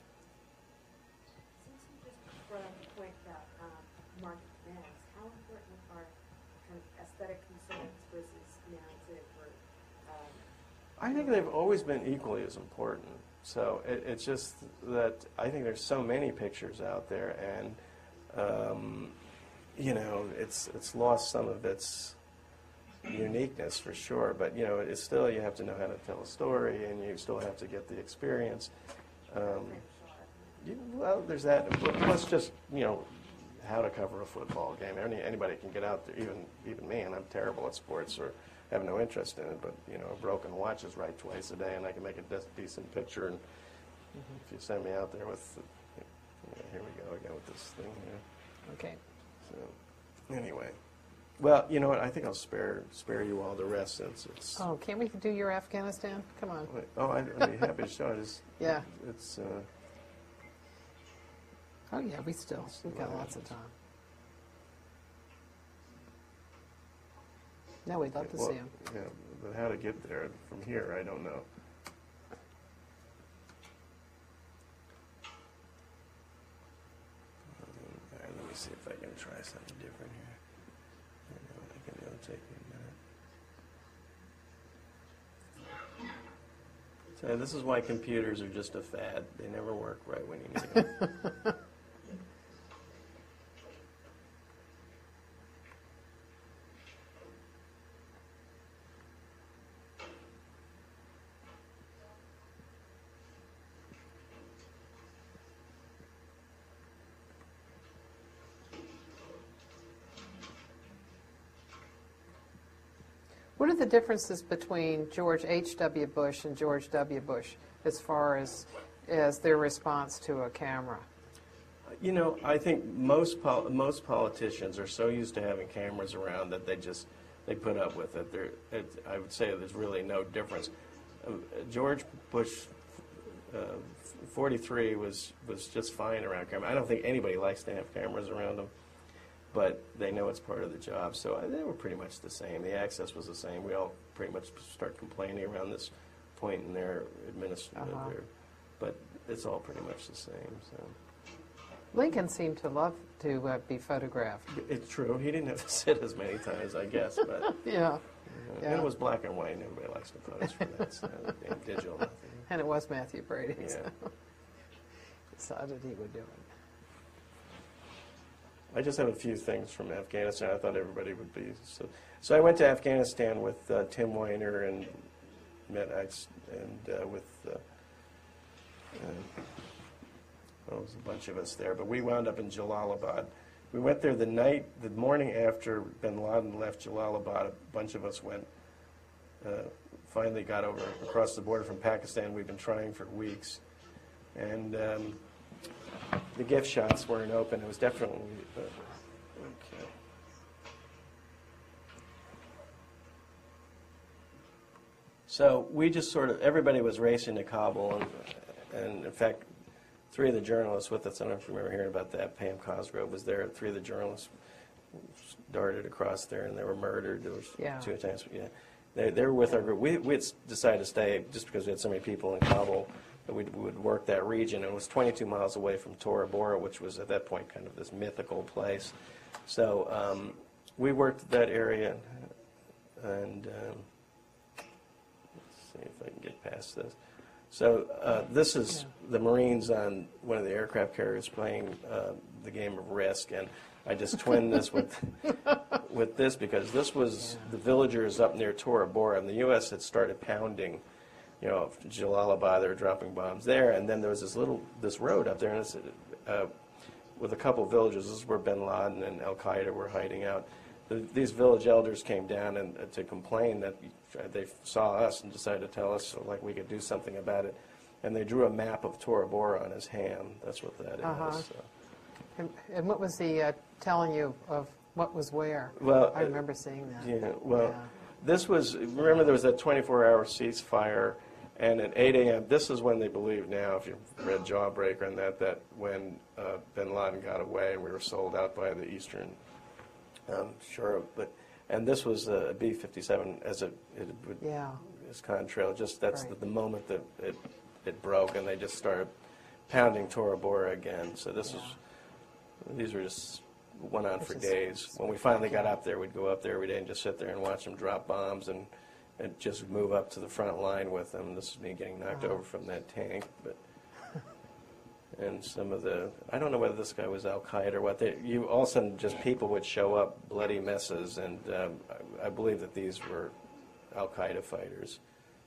Since you just brought up the point about um, market demands, how important are kind of aesthetic concerns versus narrative or, um, I think they've always been equally as important. So it, it's just that I think there's so many pictures out there, and um, you know, it's it's lost some of its uniqueness for sure. But you know, it's still, you have to know how to tell a story, and you still have to get the experience. Um, you, well, there's that. Plus, just you know, how to cover a football game. Any, anybody can get out there. Even even me, and I'm terrible at sports or have no interest in it. But you know, a broken watch is right twice a day, and I can make a de- decent picture. And if you send me out there with, you know, here we go again with this thing here. Okay. So anyway, well, you know what? I think I'll spare spare you all the rest since it's. Oh, can't we do your Afghanistan? Come on. Wait, oh, I'd, I'd be happy to show it. It's, Yeah. It's. Uh, Oh, yeah, we still, we've got lots of time. No, we'd love to well, see them. Yeah, but how to get there from here, I don't know. Um, all right, let me see if I can try something different here. I know I can it'll take me a minute. So this is why computers are just a fad. They never work right when you need them. What are the differences between George H W. Bush and George W. Bush as far as, as their response to a camera? You know, I think most pol- most politicians are so used to having cameras around that they just they put up with it. There, it I would say there's really no difference. Uh, George Bush, uh, forty-three, was was just fine around camera. I don't think anybody likes to have cameras around them, but they know it's part of the job. So uh, they were pretty much the same. The access was the same. We all pretty much start complaining around this point in their administration, Uh-huh. but it's all pretty much the same. So. Lincoln seemed to love to uh, be photographed. It's true. He didn't have to sit as many times, I guess, but Yeah, uh, Yeah. and it was black and white. And everybody likes to photos for that. So, and digital, nothing. and it was Matthew Brady. Yeah. So decided he would do it. I just have a few things from Afghanistan. I thought everybody would be so. So I went to Afghanistan with uh, Tim Weiner and met X and uh, with. Uh, uh, Well, there was a bunch of us there, but we wound up in Jalalabad. We went there the night, the morning after bin Laden left Jalalabad. A bunch of us went, uh, finally got over across the border from Pakistan. We've been trying for weeks. And um, the gift shops weren't open. It was definitely, uh, okay. So we just sort of, everybody was racing to Kabul, and, and in fact, three of the journalists with us, I don't know if you remember hearing about that, Pam Cosgrove was there, three of the journalists darted across there and they were murdered. There was Yeah. two attempts. Yeah. They, they were with our group. We, we had decided to stay just because we had so many people in Kabul that we would work that region. It was twenty-two miles away from Tora Bora, which was at that point kind of this mythical place. So um, we worked that area, and um, let's see if I can get past this. So uh, this is Yeah. the Marines on one of the aircraft carriers playing uh, the game of Risk, and I just twinned this with with this because this was Yeah. the villagers up near Tora Bora, and the U S had started pounding, you know, Jalalabad. They were dropping bombs there, and then there was this little this road up there, and it's uh, with a couple of villages. This is where Bin Laden and Al Qaeda were hiding out. The, these village elders came down and uh, to complain that they saw us and decided to tell us so, like we could do something about it. And they drew a map of Tora Bora on his hand. That's what that Uh-huh. is. So. And, and what was he uh, telling you of what was where? Well, I remember seeing that. Yeah, well, Yeah. this was, remember there was that twenty-four hour ceasefire, and at eight a.m., this is when they believe now, if you've read Jawbreaker and that, that when uh, bin Laden got away and we were sold out by the Eastern, um, sure, but, and this was a B fifty-seven, as it, it would, Yeah. this contrail. Just that's Right. the, the moment that it it broke, and they just started pounding Tora Bora again. So this Yeah. was these were just went on It's for just days. When we finally got spectacular. up there, we'd go up there every day and just sit there and watch them drop bombs and and just move up to the front line with them. This is me getting knocked Wow. over from that tank, but. And some of the, I don't know whether this guy was Al Qaeda or what. They, you all of a sudden just people would show up, bloody messes, and um, I, I believe that these were Al Qaeda fighters.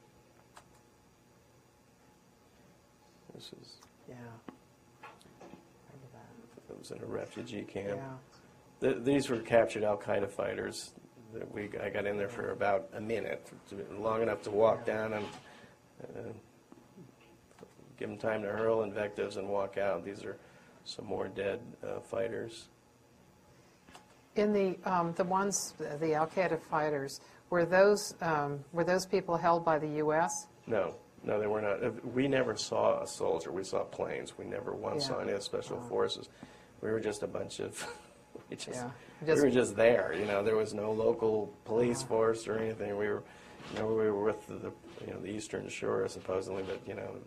This is, Yeah. Remember that. it was in a refugee camp. Yeah. Th- these were captured Al Qaeda fighters. That we, I got in there for about a minute, long enough to walk down and uh, give them time to hurl invectives and walk out. These are some more dead uh, fighters. In the um, the ones, the Al Qaeda fighters, were those um, were those people held by the U S? No, no, they were not. Uh, We never saw a soldier. We saw planes. We never once Yeah. saw any of the special forces. We were just a bunch of. we just, Yeah. we Just- were just there. You know, there was no local police Uh-huh. force or anything. We were, you know, we were with the, the you know the Eastern Shore supposedly, but you know.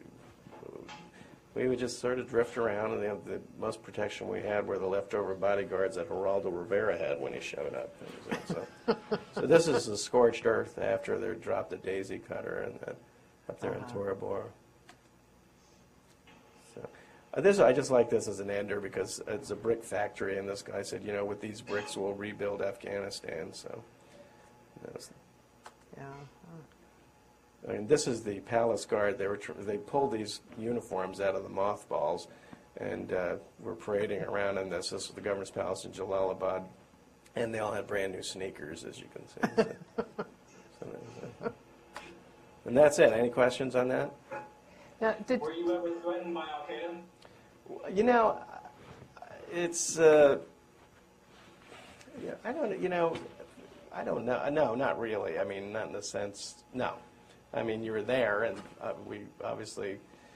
We would just sort of drift around, and the, the most protection we had were the leftover bodyguards that Geraldo Rivera had when he showed up. So, so this is the scorched earth after they dropped the Daisy Cutter and uh, up there in Uh-huh. Tora Bora. So, uh, this I just like this as an ender because it's a brick factory, and this guy said, you know, with these bricks we'll rebuild Afghanistan. So, you know, Yeah. I mean, this is the palace guard. They were tr- they pulled these uniforms out of the mothballs, and uh, were parading around in this. This was the governor's palace in Jalalabad, and they all had brand new sneakers, as you can see. So, so that was it. And that's it. Any questions on that? Now, did, Were you ever threatened by Al Qaeda? You know, it's uh, yeah, I don't. You know, I don't know. No, not really. I mean, not in the sense. No. I mean, you were there, and uh, we obviously,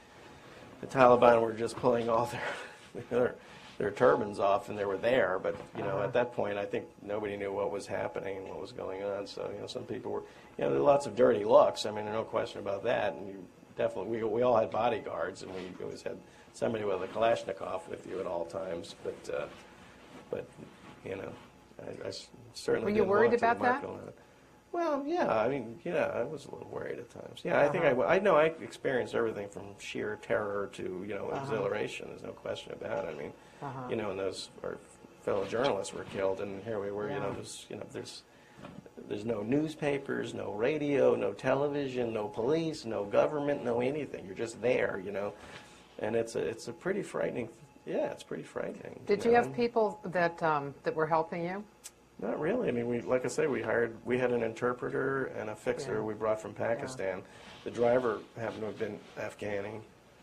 the Taliban were just pulling all their, their their turbans off, and they were there. But you know, Uh-huh. at that point, I think nobody knew what was happening and what was going on. So you know, some people were, you know, there were lots of dirty looks. I mean, there's no question about that. And you definitely, we we all had bodyguards, and we always had somebody with a Kalashnikov with you at all times. But uh, but you know, I, I s- certainly Were you didn't worried walk to the about that? Marco line. Well, yeah, I mean, yeah, I was a little worried at times. Yeah, I think I, Uh-huh. w- I know I experienced everything from sheer terror to, you know, Uh-huh. exhilaration. There's no question about it. I mean, Uh-huh. you know, and those our fellow journalists were killed, and here we were. You know, Yeah. there's, you know, there's, there's no newspapers, no radio, no television, no police, no government, no anything. You're just there, you know, and it's a, it's a pretty frightening. Yeah, it's pretty frightening. did you know? have people that um, that were helping you? Not really. I mean, we like I say, we hired, we had an interpreter and a fixer Yeah. we brought from Pakistan. The driver happened to have been Afghani,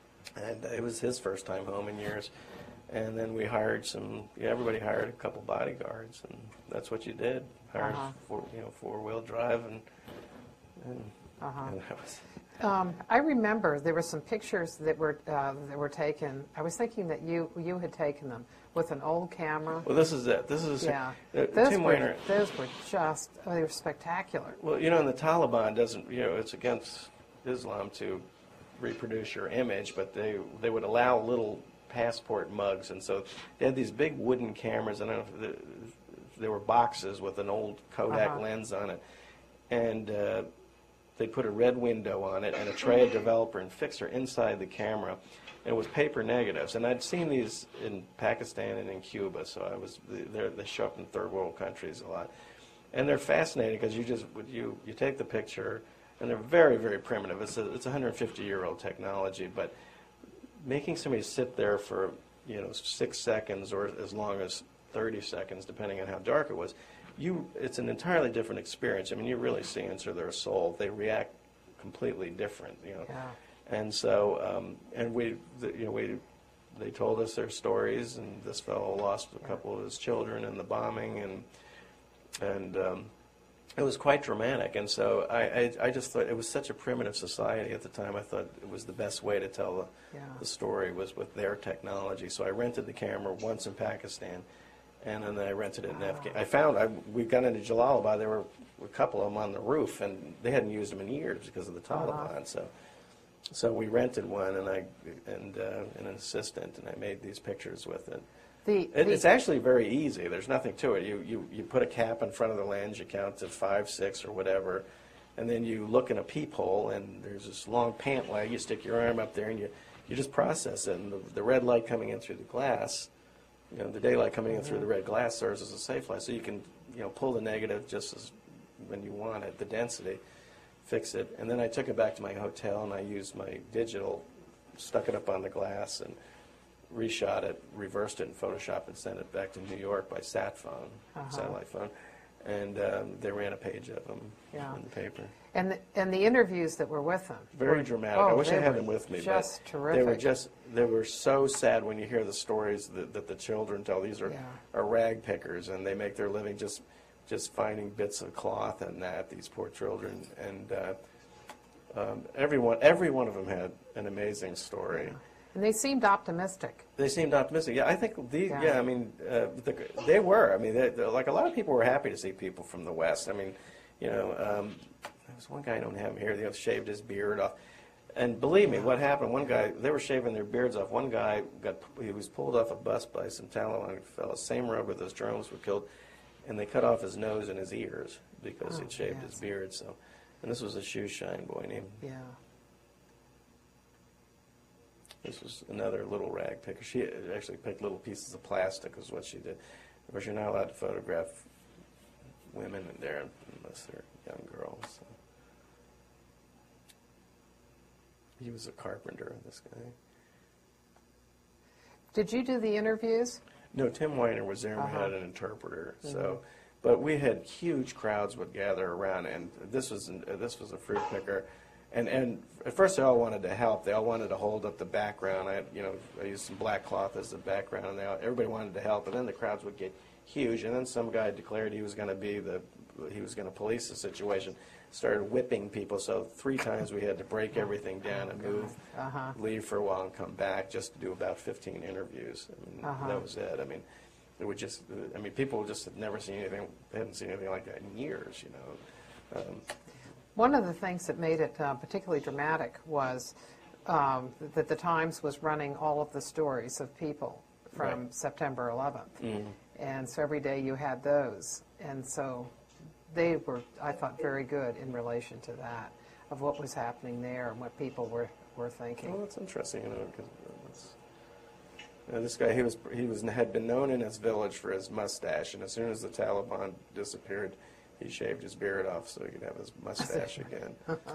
and it was his first time home in years. And then we hired some. Yeah, everybody hired a couple bodyguards, and that's what you did. Hired Uh-huh. four, you know, four wheel drive, and and, Uh-huh. and that was. Um, I remember there were some pictures that were uh, that were taken. I was thinking that you you had taken them with an old camera. Well, this is it. This is Yeah, uh, those Tim were Weiner. those were just oh, they were spectacular. Well, you know, and the Taliban doesn't, you know, it's against Islam to reproduce your image, but they they would allow little passport mugs, and so they had these big wooden cameras. I don't know if the, there were boxes with an old Kodak Uh-huh. lens on it, and uh, they put a red window on it and a tray of developer and fixer inside the camera. And it was paper negatives, and I'd seen these in Pakistan and in Cuba, so I was they're, they show up in third world countries a lot, and they're fascinating because you just you you take the picture, and they're very very primitive. It's a it's a one hundred fifty year old technology, but making somebody sit there for you know six seconds or as long as thirty seconds, depending on how dark it was, you it's an entirely different experience. I mean, you really see into their soul. They react completely different, you know. Yeah. And so, um, and we, the, you know, we, they told us their stories, and this fellow lost a couple of his children in the bombing, and and um, it was quite dramatic. And so, I, I, I just thought it was such a primitive society at the time. I thought it was the best way to tell the, Yeah. the story was with their technology. So I rented the camera once in Pakistan, and then I rented it in Afghanistan. I found, I, we got into Jalalabad, there were a couple of them on the roof, and they hadn't used them in years because of the Taliban. So, so we rented one, and I and uh, and an assistant, and I made these pictures with it. The, It, the, it's actually very easy. There's nothing to it. You, you you put a cap in front of the lens, you count to five, six, or whatever, and then you look in a peephole, and there's this long pant leg. You stick your arm up there, and you, you just process it. And the, the red light coming in through the glass, you know, the daylight coming in through the red glass serves as a safe light. So you can, you know, pull the negative just as when you want it, the density, fix it. And then I took it back to my hotel, and I used my digital, stuck it up on the glass, and reshot it, reversed it in Photoshop, and sent it back to New York by sat phone, Uh-huh. satellite phone. And um, they ran a page of them Yeah. in the paper. and, the, and the interviews that were with them. Very were- dramatic. oh, I wish I they had were them with me. Just but terrific. They were just, they were so sad when you hear the stories that, that the children tell. These are, Yeah. are rag pickers, and they make their living just just finding bits of cloth and that, these poor children. And uh, um, everyone, every one of them had an amazing story. And they seemed optimistic. They seemed optimistic. Yeah, I think the Yeah. yeah. I mean, uh, the, they were. I mean, they, they- like a lot of people were happy to see people from the West. I mean, you know, um, there was one guy I don't have him here. The other shaved his beard off, and believe me, what happened? One guy, they were shaving their beards off. One guy got he was pulled off a bus by some Taliban fellows. Same road where those journalists were killed, and they cut off his nose and his ears because Oh, he'd shaved yes. his beard. So, and this was a shoe shine boy named. Yeah. This was another little rag picker. She actually picked little pieces of plastic is what she did. Of course, you're not allowed to photograph women in there unless they're young girls. So. He was a carpenter, this guy. Did you do the interviews? No, Tim Weiner was there, and Uh-huh. we had an interpreter. So, but we had huge crowds would gather around, and this was an, uh, this was a fruit picker, and and at first they all wanted to help. They all wanted to hold up the background. I had, you know, I used some black cloth as the background, and they all, everybody wanted to help. But then the crowds would get huge, and then some guy declared he was going to be the he was going to police the situation. Started whipping people. So three times we had to break everything down and move, Uh-huh. leave for a while, and come back just to do about fifteen interviews. I mean, Uh-huh. that was it. I mean, it would just. I mean, people just had never seen anything. They hadn't seen anything like that in years. You know. Um, One of the things that made it uh, particularly dramatic was um, that the Times was running all of the stories of people from Right. September eleventh. Mm. And so every day you had those. And so they were, I thought, very good in relation to that, of what was happening there and what people were, were thinking. Well, that's interesting, you know, because that's, you know, this guy, he was he was had been known in his village for his mustache, and as soon as the Taliban disappeared, he shaved his beard off so he could have his mustache again.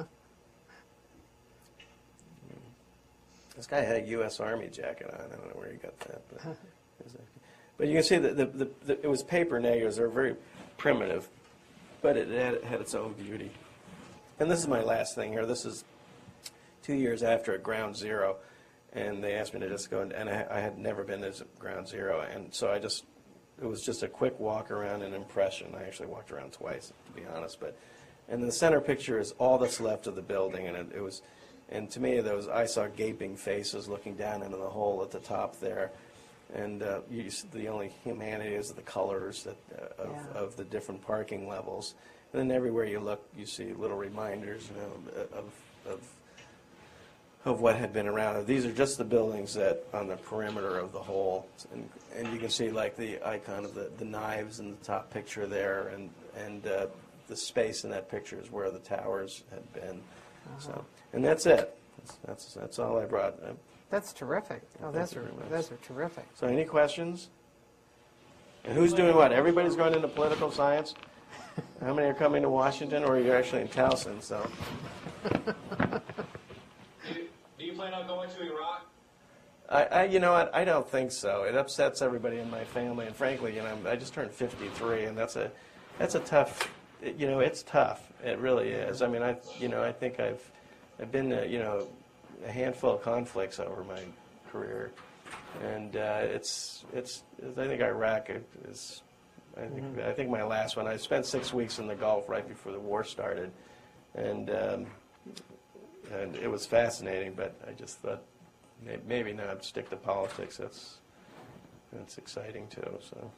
This guy had a U S Army jacket on. I don't know where he got that, but but you can see that the, the, the it was paper negatives. They're very primitive, but it had, it had its own beauty. And this is my last thing here. This is two years after at Ground Zero, and they asked me to just go, and, and I, I had never been to Ground Zero, and so I just, it was just a quick walk around and impression. I actually walked around twice, to be honest, but, and the center picture is all that's left of the building, and it, it was, and to me, those, I saw gaping faces looking down into the hole at the top there, and uh, you, the only humanity is the colors that, uh, of, Yeah. of the different parking levels. And then everywhere you look, you see little reminders, you know, of, of of what had been around. These are just the buildings that on the perimeter of the hole, and and you can see like the icon of the, the knives in the top picture there, and and uh, the space in that picture is where the towers had been. So, and that's it. That's that's, that's all I brought. Uh, That's terrific. Oh, Thank those you are, very much. those are terrific. So, any questions? And who's doing what? Everybody's going into political science. How many are coming to Washington, or are you actually in Towson? So. Do you, do you plan on going to Iraq? I, I, you know what? I don't think so. It upsets everybody in my family, and frankly, you know, I just turned fifty-three, and that's a, that's a tough. You know, it's tough. It really is. I mean, I, you know, I think I've, I've been, uh, you know, a handful of conflicts over my career, and uh, it's, it's. I think Iraq is. I think, Mm-hmm. I think my last one. I spent six weeks in the Gulf right before the war started, and um, and it was fascinating. But I just thought. Maybe not stick to politics. That's that's exciting too. So,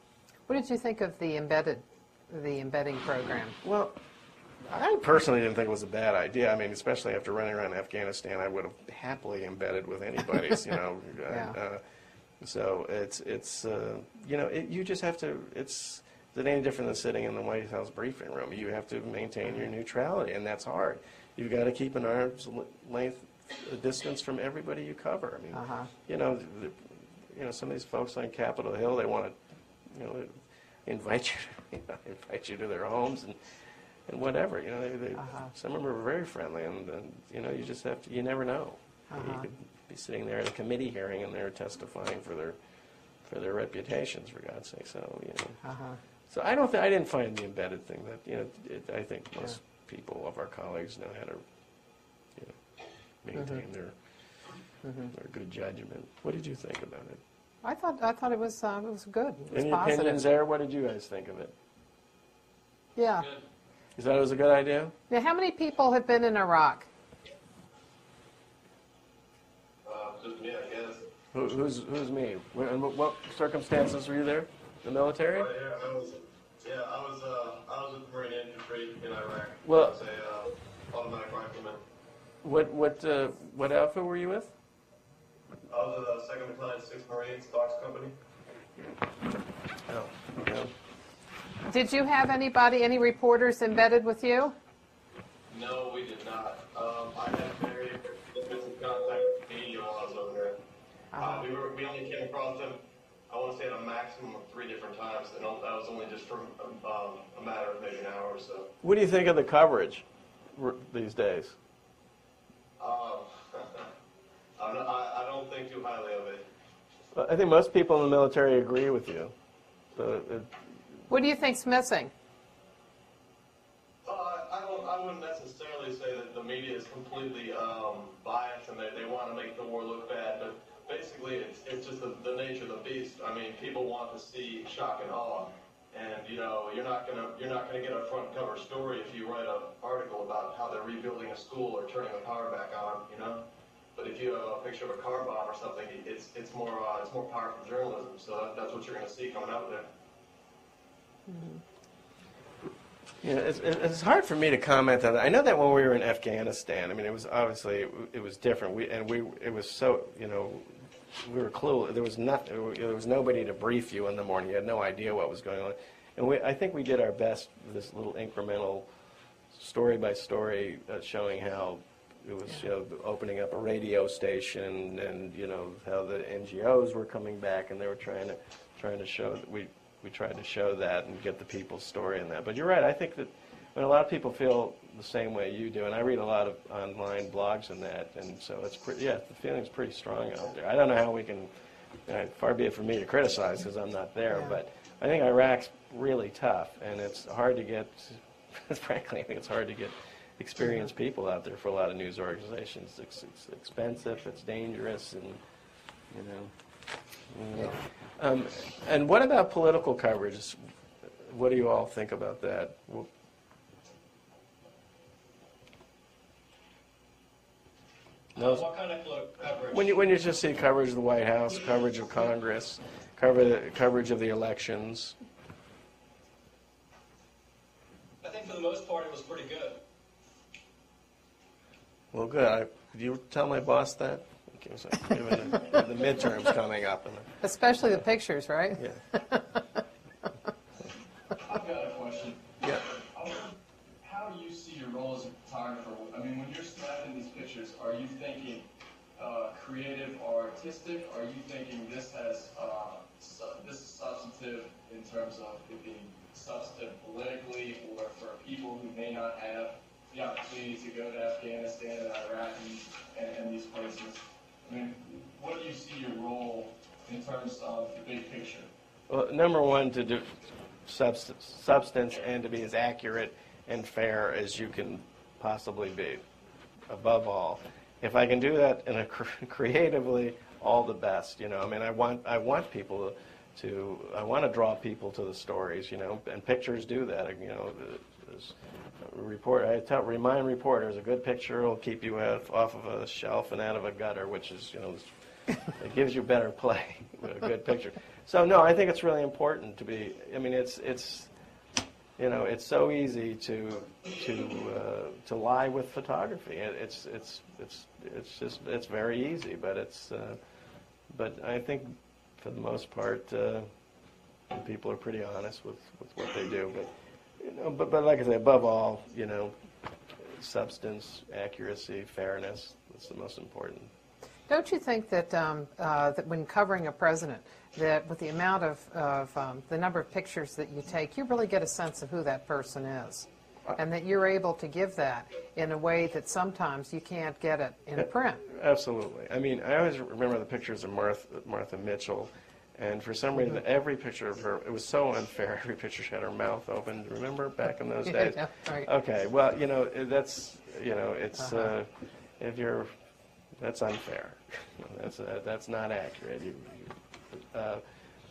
What did you think of the embedded, the embedding program? Well, I personally didn't think it was a bad idea. I mean, especially after running around Afghanistan, I would have happily embedded with anybody's, you know. Yeah. Uh, so it's, it's uh, you know, it, you just have to, it's, it's any different than sitting in the White House briefing room. You have to maintain your neutrality, and that's hard. You've got to keep an arm's length distance from everybody you cover. I mean, Uh-huh. you know, the, you know, some of these folks on Capitol Hill, they want to, you know, invite you, you know, invite you to their homes and, and whatever. You know, they, they, Uh-huh. some of them are very friendly, and, and you know, you just have to. You never know. You Uh-huh. could be sitting there at a committee hearing, and they're testifying for their for their reputations, for God's sake. So you know. Uh-huh. So I don't. Th- I didn't find the embedded thing that you know. It, I think most people of our colleagues know how to, you know, maintain Mm-hmm. their their good judgment. What did you think about it? I thought, I thought it was, uh, it was good. It was Any positive. opinions there? What did you guys think of it? Yeah. Good. You thought it was a good idea? Now, how many people have been in Iraq? Uh, just me, I guess. Who, who's who's me? Wh- And what, what circumstances were you there? The military? Right here, I was, yeah, I was, uh, I was with Marine Infantry in Iraq. Well- I was a, uh, automatic rifleman. What what uh, what outfit were you with? I was with uh, second Battalion, sixth Marines, Docks Company. Oh, yeah. Did you have anybody, any reporters embedded with you? No, we did not. Um, I had very limited contact with media while I was over there. Uh, we were, we only came across them, I want to say, at a maximum of three different times, and that was only just for um, a matter of maybe an hour or so. What do you think of the coverage r- these days? Um, I'm not, I, I don't think too highly of it. Well, I think most people in the military agree with you. So it, What do you think's missing? Uh, I don't. I wouldn't necessarily say that the media is completely um, biased and they, they want to make the war look bad, but basically it's it's just the, the nature of the beast. I mean, people want to see shock and awe, and you know you're not gonna you're not gonna get a front cover story if you write an article about how they're rebuilding a school or turning the power back on. You know, but if you have a picture of a car bomb or something, it's it's more uh, it's more powerful journalism. So that, that's what you're gonna see coming out there. you know, it's, it's hard for me to comment on that. I know that when we were in Afghanistan, I mean, it was obviously it was different. We and we it was so you know we were clueless. There was not there was nobody to brief you in the morning. You had no idea what was going on, and we I think we did our best with this little incremental story by story uh, showing how it was you know opening up a radio station and you know how the N G Os were coming back and they were trying to trying to show that we. We tried to show that and get the people's story in that. But you're right. I think that when a lot of people feel the same way you do, and I read a lot of online blogs and that, and so it's pretty, yeah, the feeling's pretty strong out there. I don't know how we can, uh, far be it from me to criticize because I'm not there, Yeah. but I think Iraq's really tough, and it's hard to get, frankly, I think it's hard to get experienced people out there for a lot of news organizations. It's, it's expensive, it's dangerous, and, you know. Yeah. Um, and what about political coverage? What do you all think about that? Well, Uh, what kind of clo- coverage? when you when you just see coverage of the White House, coverage of Congress, cover, coverage of the elections. I think for the most part it was pretty good. Well, good. I, did you tell my boss that? Okay, so given the, the midterms coming up. And the, Especially the pictures, right? yeah. I've got a question. Yeah. I wonder, how do you see your role as a photographer? I mean, when you're snapping these pictures, are you thinking uh, creative or artistic? Are you thinking this has uh, su- this is substantive in terms of it being substantive politically, or for people who may not have the opportunity to go to Afghanistan and Iraq and, and, and these places? I mean, what do you see your role in terms of the big picture? Well, number one, to do substance, substance and to be as accurate and fair as you can possibly be, above all. If I can do that in a cr- creatively, all the best. You know, I mean, I want I want people to, to I want to draw people to the stories. You know, and pictures do that. You know, there's a report. I tell remind reporters a good picture will keep you out, off of a shelf and out of a gutter, which is you know. It gives you better play with a good picture. So no, I think it's really important to be. I mean, it's it's, you know, it's so easy to to uh, to lie with photography. It, it's it's it's it's just it's very easy, but it's uh, but I think for the most part, uh, people are pretty honest with, with what they do. But you know, but but like I say, above all, you know, substance, accuracy, fairness. That's the most important. Don't you think that, um, uh, that when covering a president, that with the amount of, of um, the number of pictures that you take, you really get a sense of who that person is, and that you're able to give that in a way that sometimes you can't get it in print? Absolutely. I mean, I always remember the pictures of Martha, Martha Mitchell, and for some reason, every picture of her, it was so unfair. Every picture she had her mouth open. Remember back in those days? Yeah, right. Okay. Well, you know, that's you know, it's Uh-huh. uh, if you're, that's unfair. That's uh, that's not accurate. You, you, uh,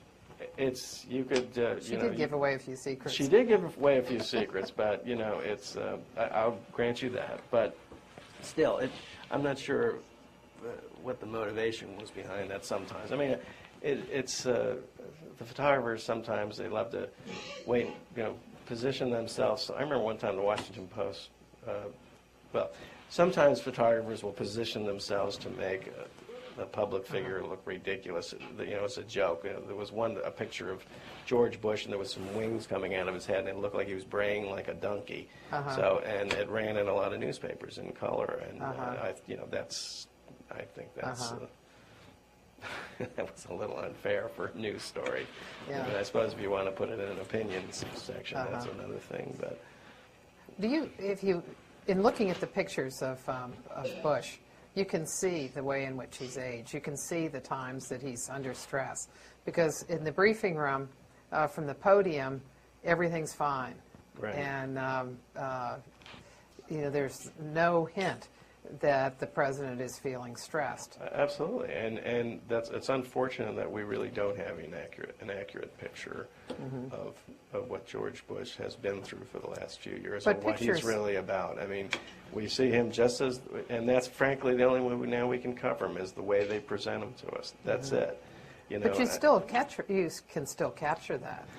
it's you could. Uh, She you know, did you- give away a few secrets. She did give away a few secrets, but you know, it's. Uh, I, I'll grant you that, but still, it, I'm not sure uh, what the motivation was behind that. Sometimes, I mean, it, it's uh, the photographers. Sometimes they love to wait, you know, position themselves. I remember one time the Washington Post. Uh, well, sometimes photographers will position themselves to make a, a public figure look ridiculous. You know, it's a joke. You know, there was one a picture of George Bush, and there was some wings coming out of his head, and it looked like he was braying like a donkey. Uh-huh. So, and it ran in a lot of newspapers in color, and Uh-huh. uh, I, you know, that's. I think that's. Uh-huh. Uh, that was a little unfair for a news story. Yeah. But I suppose if you want to put it in an opinions section, that's Uh-huh. another thing. But Do you, if you, in looking at the pictures of, um, of Bush, you can see the way in which he's aged. You can see the times that he's under stress. Because in the briefing room, uh, from the podium, everything's fine. Right. And, um, uh, you know, there's no hint that the president is feeling stressed. absolutely, and and that's it's unfortunate that we really don't have an accurate an accurate picture Mm-hmm. of of what George Bush has been through for the last few years But and what pictures- he's really about. I mean, we see him just as, and that's frankly the only way we, now we can cover him is the way they present him to us. That's it. You know, Mm-hmm. But you I- still capture, you can still capture that.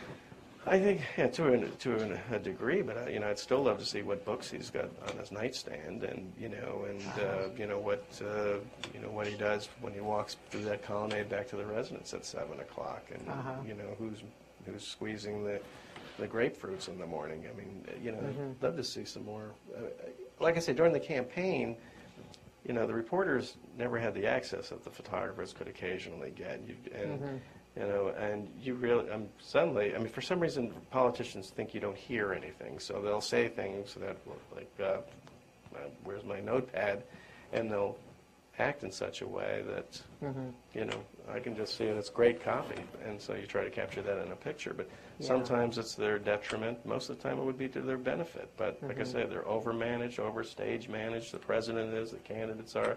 I think, yeah, to a, to an, a degree, but I, you know, I'd still love to see what books he's got on his nightstand, and you know, and uh, you know what, uh, you know what he does when he walks through that colonnade back to the residence at seven o'clock, and Uh-huh. you know who's who's squeezing the the grapefruits in the morning. I mean, you know, Mm-hmm. I'd love to see some more. Uh, like I said, during the campaign, you know, the reporters never had the access that the photographers could occasionally get. You, and, Mm-hmm. you know, and you really, um, suddenly, I mean, for some reason, politicians think you don't hear anything. So they'll say things that, like, uh, uh, where's my notepad? And they'll act in such a way that, Mm-hmm. you know, I can just see it, it's great copy. And so you try to capture that in a picture. But Yeah. sometimes it's their detriment. Most of the time it would be to their benefit. But like I Mm-hmm. said, they're overmanaged, overstage managed. The president is, the candidates are.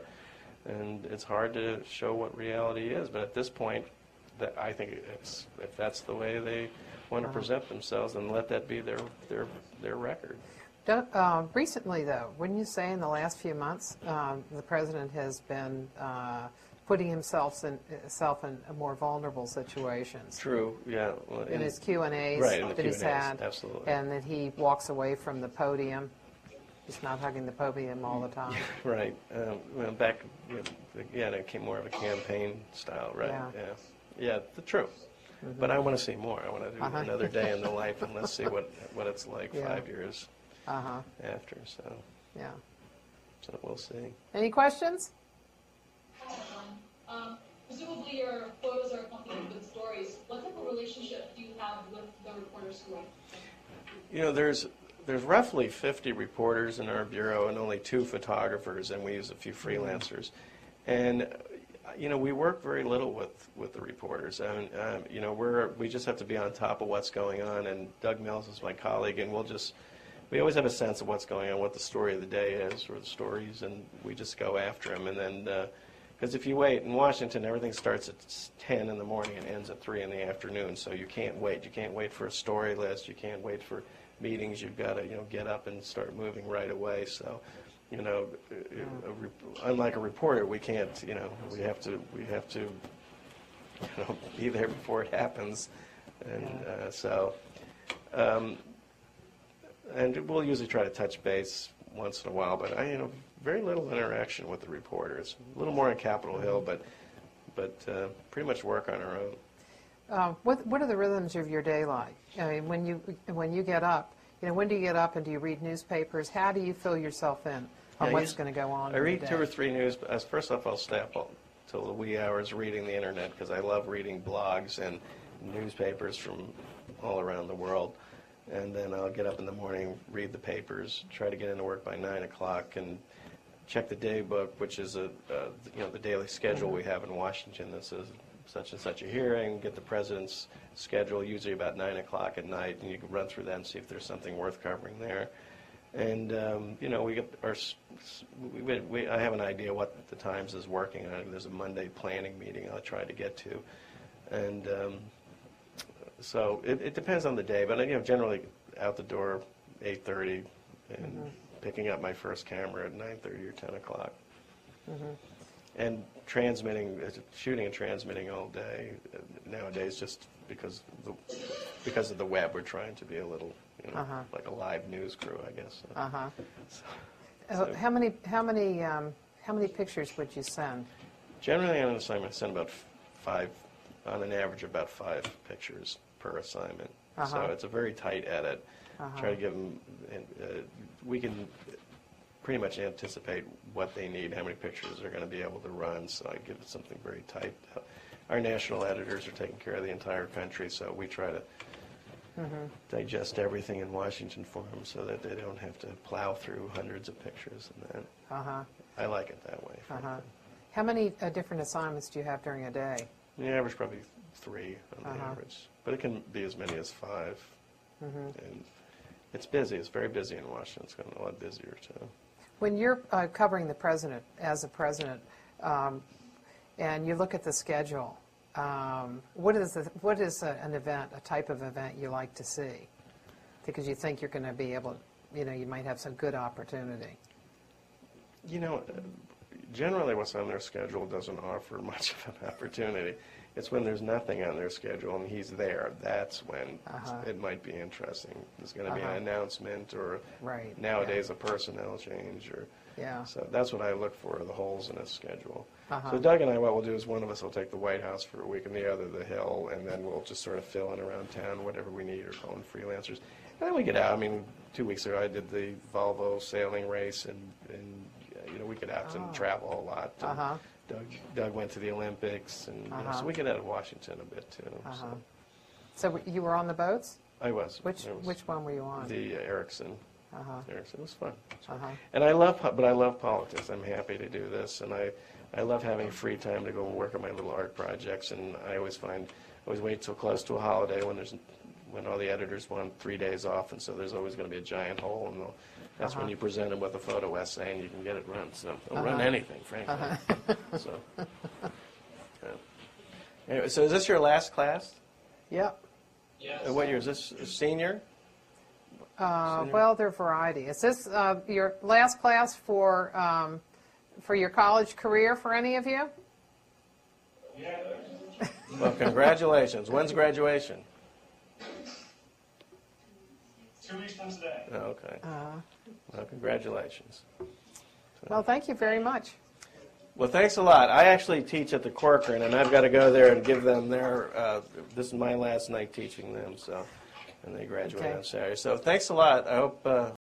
And it's hard to show what reality is. But at this point, that I think it's, if that's the way they want to Uh-huh. present themselves, then let that be their, their, their record. Don't, uh, recently, though, wouldn't you say in the last few months, um, the president has been uh, putting himself in, himself in more vulnerable situations? True, yeah. Well, In his Q and A's Right, in the that he's Q and A's, had, absolutely. and that he walks away from the podium. He's not hugging the podium all the time. Right. Um, well, back, you know, yeah, it became more of a campaign style, right? Yeah. Yeah, yeah, the true. But I want to see more. I want to do Uh-huh. another day in the life, and let's see what what it's like Yeah. five years Uh-huh, after. So, yeah. so we'll see. Any questions? Um, presumably your photos are accompanied with stories. What type of relationship do you have with the reporters who write? You know, there's there's roughly fifty reporters in our bureau and only two photographers, and we use a few freelancers. And you know, we work very little with, with the reporters. And um, you know, we're we just have to be on top of what's going on. And Doug Mills is my colleague, and we'll just we always have a sense of what's going on, what the story of the day is, or the stories, and we just go after them. And then, because if you wait in Washington, everything starts at ten in the morning and ends at three in the afternoon. So you can't wait. You can't wait for a story list. You can't wait for meetings. You've got to, you know, get up and start moving right away. So, you know, a, a, unlike a reporter, we can't, you know, we have to, we have to you know, be there before it happens. And uh, so, um, and we'll usually try to touch base once in a while, but I, you know, very little interaction with the reporters. A little more on Capitol Hill, but but uh, pretty much work on our own. Uh, what what are the rhythms of your day like? I mean, when you when you get up, you know, when do you get up and do you read newspapers? How do you fill yourself in on Yeah, what's you- going to go on? I in the read two day? or three news. As first off, I'll stay up all- till the wee hours reading the internet because I love reading blogs and newspapers from all around the world. And then I'll get up in the morning, read the papers, try to get into work by nine o'clock, and check the day book, which is a uh, you know the daily schedule we have in Washington. That says such and such a hearing. Get the president's schedule usually about nine o'clock at night, and you can run through that and see if there's something worth covering there. And um, you know we get our s- s- we, we, I have an idea what the Times is working on. There's a Monday planning meeting I'll try to get to, and um, so it, it depends on the day. But you know generally out the door eight thirty and Mm-hmm. picking up my first camera at nine thirty or ten o'clock. Mm-hmm. And transmitting, uh, shooting and transmitting all day uh, nowadays, just because the, because of the web, we're trying to be a little, you know, Uh-huh. like a live news crew, I guess. Uh-huh. So, Uh, so How many how many um, how many pictures would you send? generally, on an assignment, I send about f- five, on an average, about five pictures per assignment. So Uh-huh. it's a very tight edit. Uh-huh. Try to give them, uh, we can pretty much anticipate what they need, how many pictures they're going to be able to run, so I give it something very tight. Our national editors are taking care of the entire country, so we try to Mm-hmm. digest everything in Washington for them so that they don't have to plow through hundreds of pictures. And that. Uh-huh. I like it that way. Uh-huh. frankly. How many uh, different assignments do you have during a day? The average probably three on the Uh-huh. average, but it can be as many as five. Mm-hmm. And it's busy. It's very busy in Washington. It's gotten a lot busier too. When you're uh, covering the president as a president, um, and you look at the schedule, um, what is the, what is a, an event, a type of event you like to see? Because you think you're going to be able, you know, you might have some good opportunity. You know, generally what's on their schedule doesn't offer much of an opportunity. It's when there's nothing on their schedule and he's there. That's when Uh-huh. it might be interesting. There's going to be Uh-huh. an announcement or Right. nowadays a personnel change. or Yeah. So that's what I look for, the holes in his schedule. Uh-huh. So Doug and I, what we'll do is one of us will take the White House for a week and the other the Hill, and then we'll just sort of fill in around town whatever we need or call in freelancers. And then we get out. I mean, two weeks ago I did the Volvo sailing race, and, and you know, we get out Oh. and travel a lot. And Uh-huh. Doug, Doug went to the Olympics, and you know, Uh-huh. so we get out of Washington a bit too. Uh-huh. So So w- you were on the boats? I was. Which I was which one were you on? The uh, Erickson. Uh-huh. Erickson. It was fun. It was fun. Uh-huh. And I love, po- but I love politics. I'm happy to do this, and I, I love having free time to go work on my little art projects. And I always find, I always wait till close to a holiday when there's, when all the editors want three days off, and so there's always going to be a giant hole, and they'll- that's when Uh-huh. you present them with a photo essay, and you can get it run. So they'll run Uh-huh. anything, frankly. So, yeah. Anyway, so is this your last class? Yep. Yes. Uh, What year is this? A senior? Uh, Senior? well, they're variety. Is this uh, your last class for um, for your college career for any of you? Well, congratulations. When's graduation? Two weeks from today. Oh, okay. Uh, Well, congratulations. well, thank you very much. Well, thanks a lot. I actually teach at the Corcoran, and I've got to go there and give them their, uh, this is my last night teaching them, so, and they graduate Okay. on Saturday. So thanks a lot. I hope, uh,